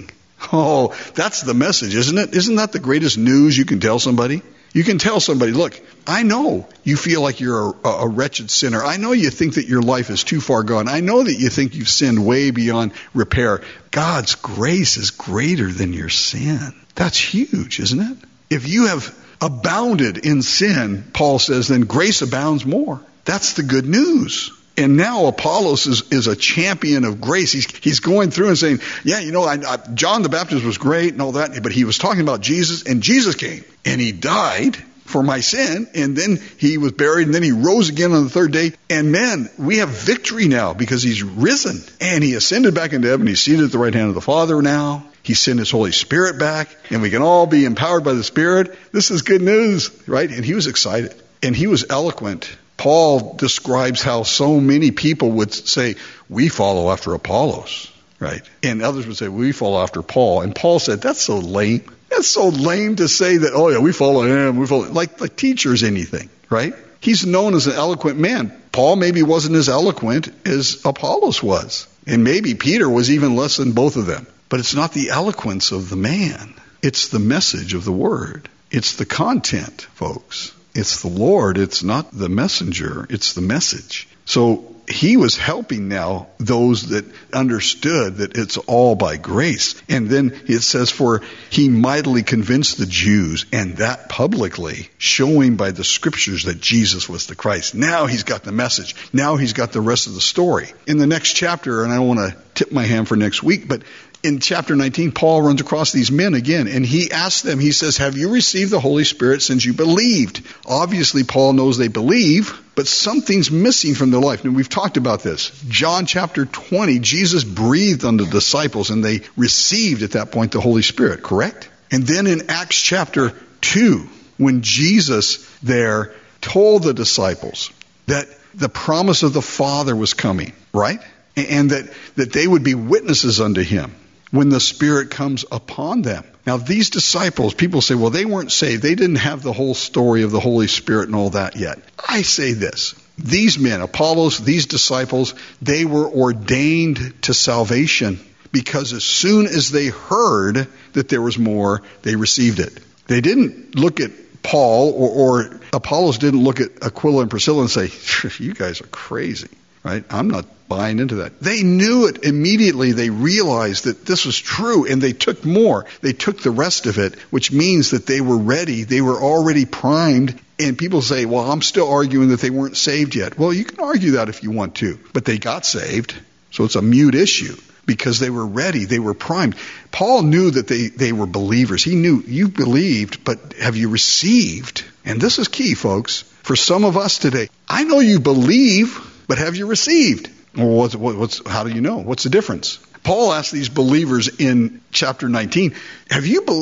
Oh, that's the message, isn't it? Isn't that the greatest news you can tell somebody? You can tell somebody, look, I know you feel like you're a wretched sinner. I know you think that your life is too far gone. I know that you think you've sinned way beyond repair. God's grace is greater than your sin. That's huge, isn't it? If you have abounded in sin, Paul says, then grace abounds more. That's the good news. And now Apollos is a champion of grace. He's going through and saying, yeah, John the Baptist was great and all that, but he was talking about Jesus, and Jesus came, and he died for my sin, and then he was buried, and then he rose again on the third day. And man, we have victory now because he's risen, and he ascended back into heaven. He's seated at the right hand of the Father now. He sent his Holy Spirit back, and we can all be empowered by the Spirit. This is good news, right? And he was excited, and he was eloquent. Paul describes how so many people would say, we follow after Apollos, right? And others would say, we follow after Paul. And Paul said, that's so lame. That's so lame to say that, oh yeah, we follow him. We follow, like teachers, anything, right? He's known as an eloquent man. Paul maybe wasn't as eloquent as Apollos was. And maybe Peter was even less than both of them. But it's not the eloquence of the man. It's the message of the word. It's the content, folks. It's the Lord. It's not the messenger. It's the message. So he was helping now those that understood that it's all by grace. And then it says, for he mightily convinced the Jews, and that publicly, showing by the scriptures that Jesus was the Christ. Now he's got the message. Now he's got the rest of the story. In the next chapter, and I don't want to tip my hand for next week, but in chapter 19, Paul runs across these men again, and he asks them, he says, have you received the Holy Spirit since you believed? Obviously, Paul knows they believe, but something's missing from their life. And we've talked about this. John chapter 20, Jesus breathed on the disciples, and they received at that point the Holy Spirit, correct? And then in Acts chapter 2, when Jesus there told the disciples that the promise of the Father was coming, right? And that they would be witnesses unto him when the Spirit comes upon them. Now, these disciples, people say, well, they weren't saved. They didn't have the whole story of the Holy Spirit and all that yet. I say this. These men, Apollos, these disciples, they were ordained to salvation because as soon as they heard that there was more, they received it. They didn't look at Paul or Apollos didn't look at Aquila and Priscilla and say, you guys are crazy. Right? I'm not buying into that. They knew it immediately. They realized that this was true, and they took more. They took the rest of it, which means that they were ready. They were already primed. And people say, well, I'm still arguing that they weren't saved yet. Well, you can argue that if you want to, but they got saved. So it's a mute issue because they were ready. They were primed. Paul knew that they were believers. He knew you believed, but have you received? And this is key, folks. For some of us today, I know you believe, but have you received? Well, how do you know? What's the difference? Paul asked these believers in chapter 19, I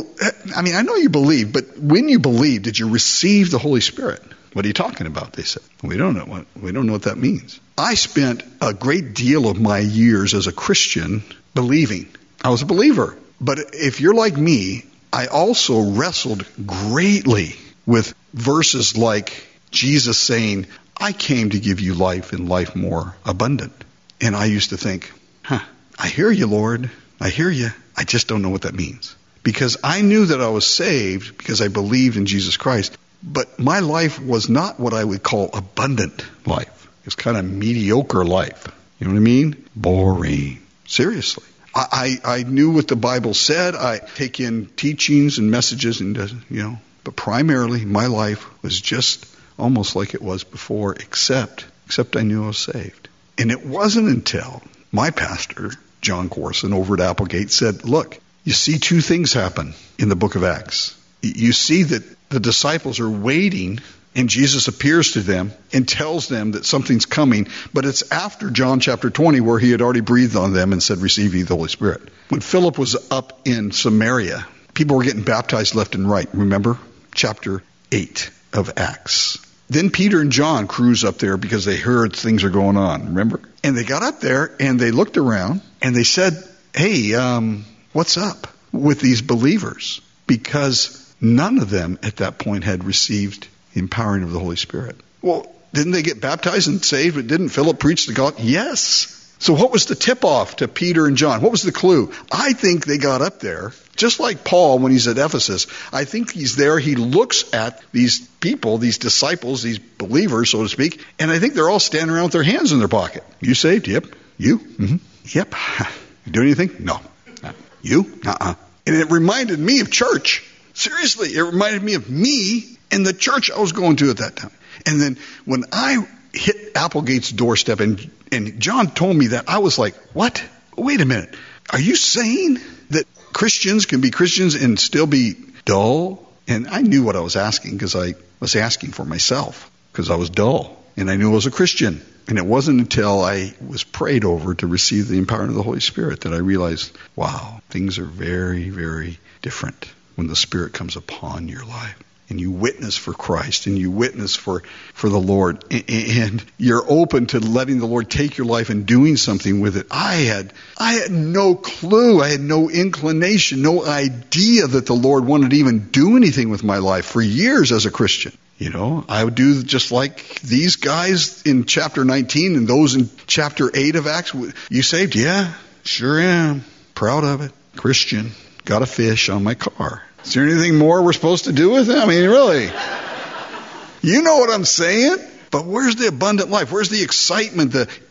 know you believe, but when you believe, did you receive the Holy Spirit? What are you talking about? They said. We don't know what that means. I spent a great deal of my years as a Christian believing. I was a believer. But if you're like me, I also wrestled greatly with verses like Jesus saying, I came to give you life and life more abundant. And I used to think, I hear you, Lord. I hear you. I just don't know what that means. Because I knew that I was saved because I believed in Jesus Christ. But my life was not what I would call abundant life. It was kind of mediocre life. You know what I mean? Boring. Seriously. I knew what the Bible said. I take in teachings and messages and, but primarily my life was just almost like it was before, except I knew I was saved. And it wasn't until my pastor, John Corson, over at Applegate said, look, you see two things happen in the book of Acts. You see that the disciples are waiting, and Jesus appears to them and tells them that something's coming, but it's after John chapter 20 where he had already breathed on them and said, receive ye the Holy Spirit. When Philip was up in Samaria, people were getting baptized left and right. Remember? Chapter 8 of Acts. Then Peter and John cruise up there because they heard things are going on, remember? And they got up there and they looked around and they said, hey, what's up with these believers? Because none of them at that point had received the empowering of the Holy Spirit. Well, didn't they get baptized and saved? But didn't Philip preach the gospel? Yes. So what was the tip-off to Peter and John? What was the clue? I think they got up there, just like Paul when he's at Ephesus. I think he's there. He looks at these people, these disciples, these believers, so to speak, and I think they're all standing around with their hands in their pocket. You saved? Yep. You? Mm-hmm. Yep. You do anything? No. You? Uh-uh. And it reminded me of church. Seriously, it reminded me of me and the church I was going to at that time. And then when I hit Applegate's doorstep and John told me that, I was like, what? Wait a minute. Are you saying that Christians can be Christians and still be dull? And I knew what I was asking because I was asking for myself because I was dull and I knew I was a Christian. And it wasn't until I was prayed over to receive the empowerment of the Holy Spirit that I realized, wow, things are very, very different when the Spirit comes upon your life. And you witness for Christ, and you witness for the Lord, and you're open to letting the Lord take your life and doing something with it. I had no clue, I had no inclination, no idea that the Lord wanted to even do anything with my life for years as a Christian. You know, I would do just like these guys in chapter 19 and those in chapter 8 of Acts. You saved? Yeah, sure am. Proud of it. Christian. Got a fish on my car. Is there anything more we're supposed to do with it? I mean, really. You know what I'm saying? But where's the abundant life? Where's the excitement,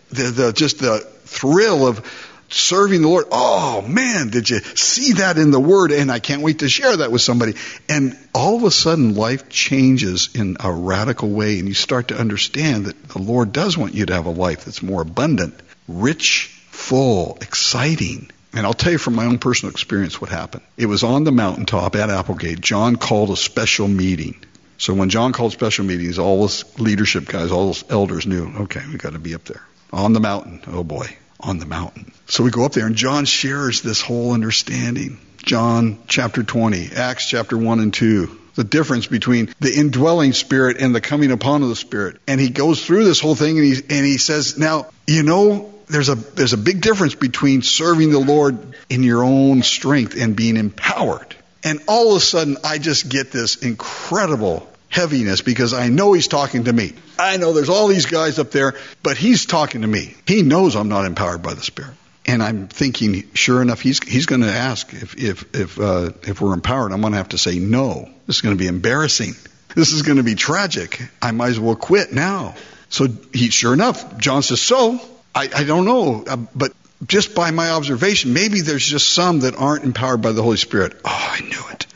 the thrill of serving the Lord? Oh, man, did you see that in the Word? And I can't wait to share that with somebody. And all of a sudden, life changes in a radical way, and you start to understand that the Lord does want you to have a life that's more abundant, rich, full, exciting. And I'll tell you from my own personal experience what happened. It was on the mountaintop at Applegate. John called a special meeting. So when John called special meetings, all those leadership guys, all those elders knew, okay, we got to be up there. On the mountain. Oh boy, on the mountain. So we go up there and John shares this whole understanding. John chapter 20, Acts chapter 1 and 2. The difference between the indwelling Spirit and the coming upon of the Spirit. And he goes through this whole thing and he says, now, you know, there's a big difference between serving the Lord in your own strength and being empowered. And all of a sudden, I just get this incredible heaviness because I know he's talking to me. I know there's all these guys up there, but he's talking to me. He knows I'm not empowered by the Spirit. And I'm thinking, sure enough, he's going to ask if we're empowered. I'm going to have to say no. This is going to be embarrassing. This is going to be tragic. I might as well quit now. So sure enough, John says, so I don't know, but just by my observation, maybe there's just some that aren't empowered by the Holy Spirit. Oh, I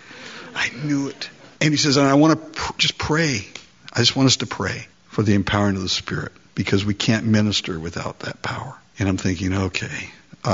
knew it. And he says, and I want to just pray. I just want us to pray for the empowering of the Spirit because we can't minister without that power. And I'm thinking, okay,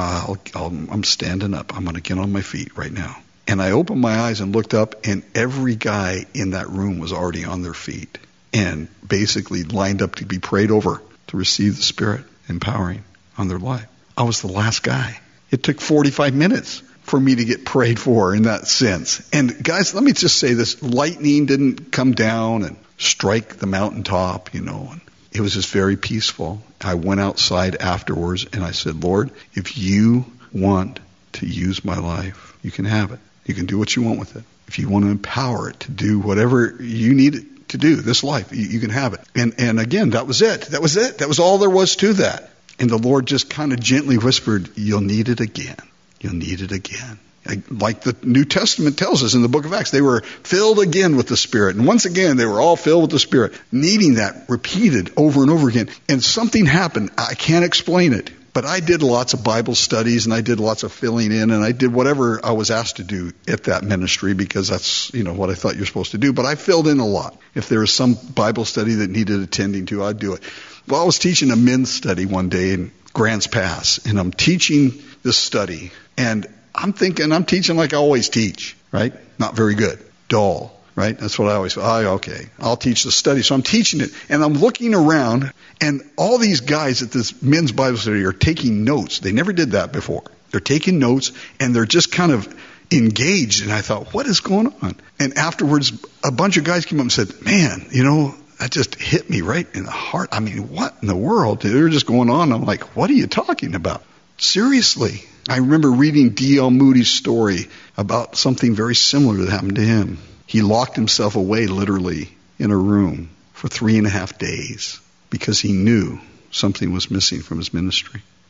I'm standing up. I'm going to get on my feet right now. And I opened my eyes and looked up, and every guy in that room was already on their feet and basically lined up to be prayed over to receive the Spirit empowering on their life. I was the last guy. It took 45 minutes for me to get prayed for in that sense. And guys, let me just say this. Lightning didn't come down and strike the mountaintop, and it was just very peaceful. I went outside afterwards and I said, Lord, if you want to use my life, you can have it. You can do what you want with it. If you want to empower it to do whatever you need it to do, this life, you can have it. And again, that was it. That was all there was to that. And the Lord just kind of gently whispered, you'll need it again. You'll need it again. Like the New Testament tells us in the book of Acts, they were filled again with the Spirit. And once again, they were all filled with the Spirit, needing that repeated over and over again. And something happened. I can't explain it. But I did lots of Bible studies and I did lots of filling in and I did whatever I was asked to do at that ministry because that's, what I thought you're supposed to do. But I filled in a lot. If there was some Bible study that needed attending to, I'd do it. Well, I was teaching a men's study one day in Grants Pass and I'm teaching this study and I'm thinking I'm teaching like I always teach, right? Not very good. Dull, right? That's what I always say. Okay, I'll teach the study. So I'm teaching it and I'm looking around and all these guys at this men's Bible study are taking notes. They never did that before. They're taking notes and they're just kind of engaged. And I thought, what is going on? And afterwards, a bunch of guys came up and said, man, that just hit me right in the heart. I mean, what in the world? They're just going on. I'm like, what are you talking about? Seriously. I remember reading D.L. Moody's story about something very similar that happened to him. He locked himself away literally in a room for 3.5 days because he knew something was missing from his ministry.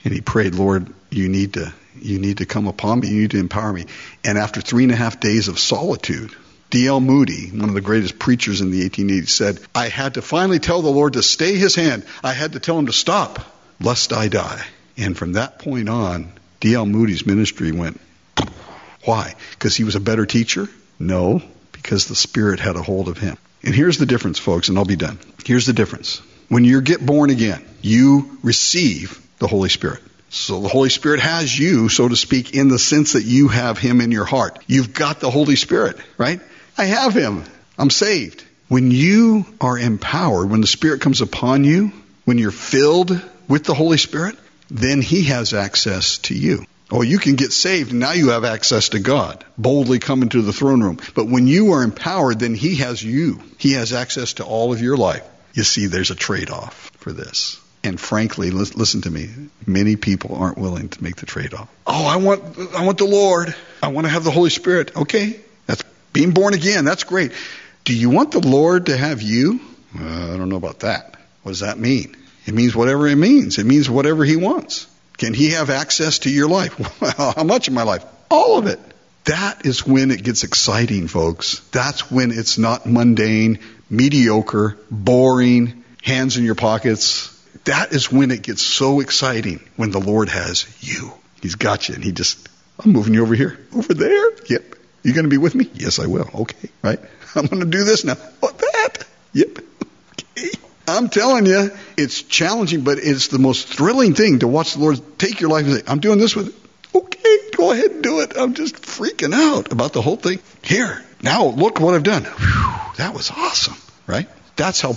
And he prayed, Lord, you need to come upon me. You need to empower me. And after 3.5 days of solitude, D.L. Moody, one of the greatest preachers in the 1880s, said, I had to finally tell the Lord to stay his hand. I had to tell him to stop, lest I die. And from that point on, D.L. Moody's ministry went, why? Because he was a better teacher? No, because the Spirit had a hold of him. And here's the difference, folks, and I'll be done. Here's the difference. When you get born again, you receive the Holy Spirit. So the Holy Spirit has you, so to speak, in the sense that you have him in your heart. You've got the Holy Spirit, right? I have him. I'm saved. When you are empowered, when the Spirit comes upon you, when you're filled with the Holy Spirit, then he has access to you. Oh, you can get saved, and now you have access to God. Boldly come into the throne room. But when you are empowered, then he has you. He has access to all of your life. You see, there's a trade-off for this. And frankly, listen to me, many people aren't willing to make the trade-off. Oh, I want the Lord. I want to have the Holy Spirit. Okay, that's being born again. That's great. Do you want the Lord to have you? I don't know about that. What does that mean? It means whatever it means. It means whatever he wants. Can he have access to your life? Well, how much of my life? All of it. That is when it gets exciting, folks. That's when it's not mundane, mediocre, boring, hands in your pockets. That is when it gets so exciting, when the Lord has you. He's got you, and I'm moving you over here. Over there? Yep. You going to be with me? Yes, I will. Okay, right? I'm going to do this now. What, that? Yep. Okay. I'm telling you, it's challenging, but it's the most thrilling thing to watch the Lord take your life and say, I'm doing this with it. Okay, go ahead and do it. I'm just freaking out about the whole thing. Here, now look what I've done. Whew, that was awesome, right? That's how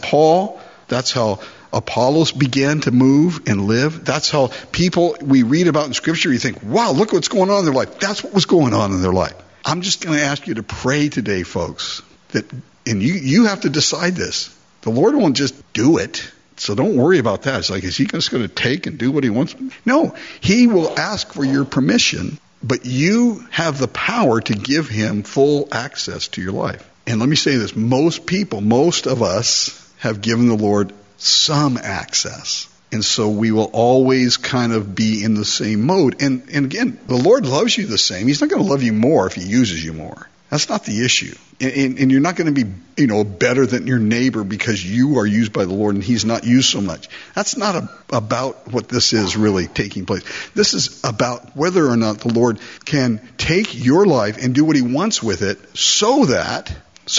Apollos began to move and live. That's how people we read about in Scripture, you think, wow, look what's going on in their life. That's what was going on in their life. I'm just going to ask you to pray today, folks, and you have to decide this. The Lord won't just do it, so don't worry about that. It's like, is he just going to take and do what he wants? No, he will ask for your permission, but you have the power to give him full access to your life. And let me say this, most of us have given the Lord some access. And so we will always kind of be in the same mode. And again, the Lord loves you the same. He's not going to love you more if he uses you more. That's not the issue. And you're not going to be, better than your neighbor because you are used by the Lord and he's not used so much. That's not about what this is really taking place. This is about whether or not the Lord can take your life and do what he wants with it so that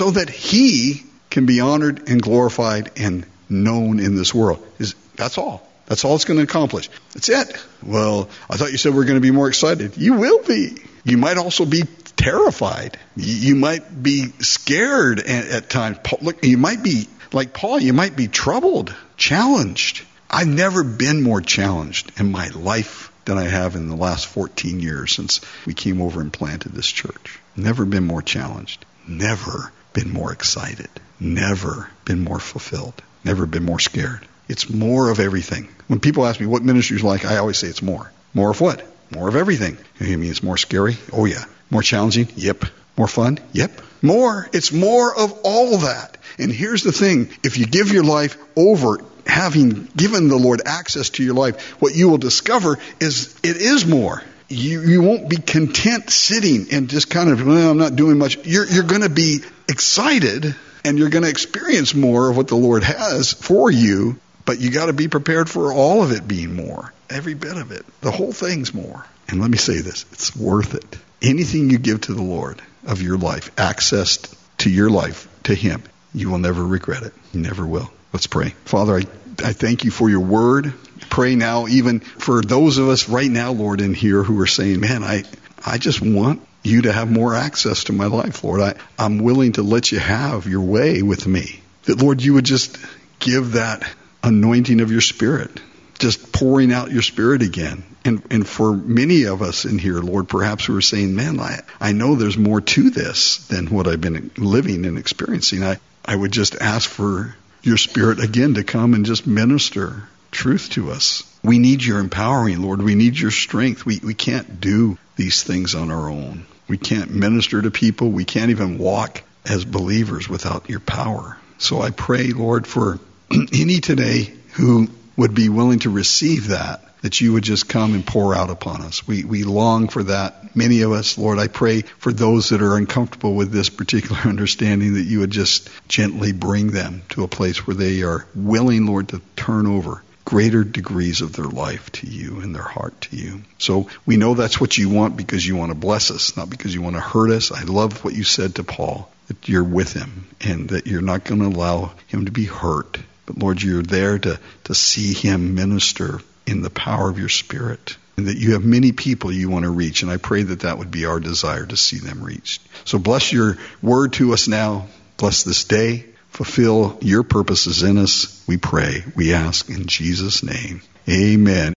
he can be honored and glorified and known in this world. That's all. That's all it's going to accomplish. That's it. Well, I thought you said we're going to be more excited. You will be. You might also be terrified. You might be scared at times. Look, you might be like Paul. You might be troubled, challenged. I've never been more challenged in my life than I have in the last 14 years since we came over and planted this church. Never been more challenged. Never been more excited. Never been more fulfilled. Never been more scared. It's more of everything. When people ask me what ministry is like, I always say it's more. More of what? More of everything. You mean it's more scary? Oh yeah. More challenging? Yep. More fun? Yep. More. It's more of all that. And here's the thing. If you give your life over, having given the Lord access to your life, what you will discover is it is more. You won't be content sitting and just kind of, well, I'm not doing much. You're going to be excited and you're going to experience more of what the Lord has for you, but you got to be prepared for all of it being more. Every bit of it. The whole thing's more. And let me say this, it's worth it. Anything you give to the Lord of your life, access to your life, to him, you will never regret it. You never will. Let's pray. Father, I thank you for your word. Pray now even for those of us right now, Lord, in here who are saying, man, I just want you to have more access to my life, Lord. I'm willing to let you have your way with me. That, Lord, you would just give that anointing of your Spirit, just pouring out your Spirit again. And for many of us in here, Lord, perhaps who are saying, man, I know there's more to this than what I've been living and experiencing. I would just ask for your Spirit again to come and just minister truth to us. We need your empowering, Lord. We need your strength. We can't do these things on our own. We can't minister to people. We can't even walk as believers without your power. So I pray, Lord, for any today who would be willing to receive that you would just come and pour out upon us. We long for that. Many of us, Lord, I pray for those that are uncomfortable with this particular understanding, that you would just gently bring them to a place where they are willing, Lord, to turn over greater degrees of their life to you and their heart to you. So we know that's what you want, because you want to bless us, not because you want to hurt us. I love what you said to Paul, that you're with him and that you're not going to allow him to be hurt. But Lord, you're there to see him minister in the power of your Spirit, and that you have many people you want to reach. And I pray that that would be our desire, to see them reached. So bless your word to us now. Bless this day. Fulfill your purposes in us, we pray. We ask in Jesus' name. Amen.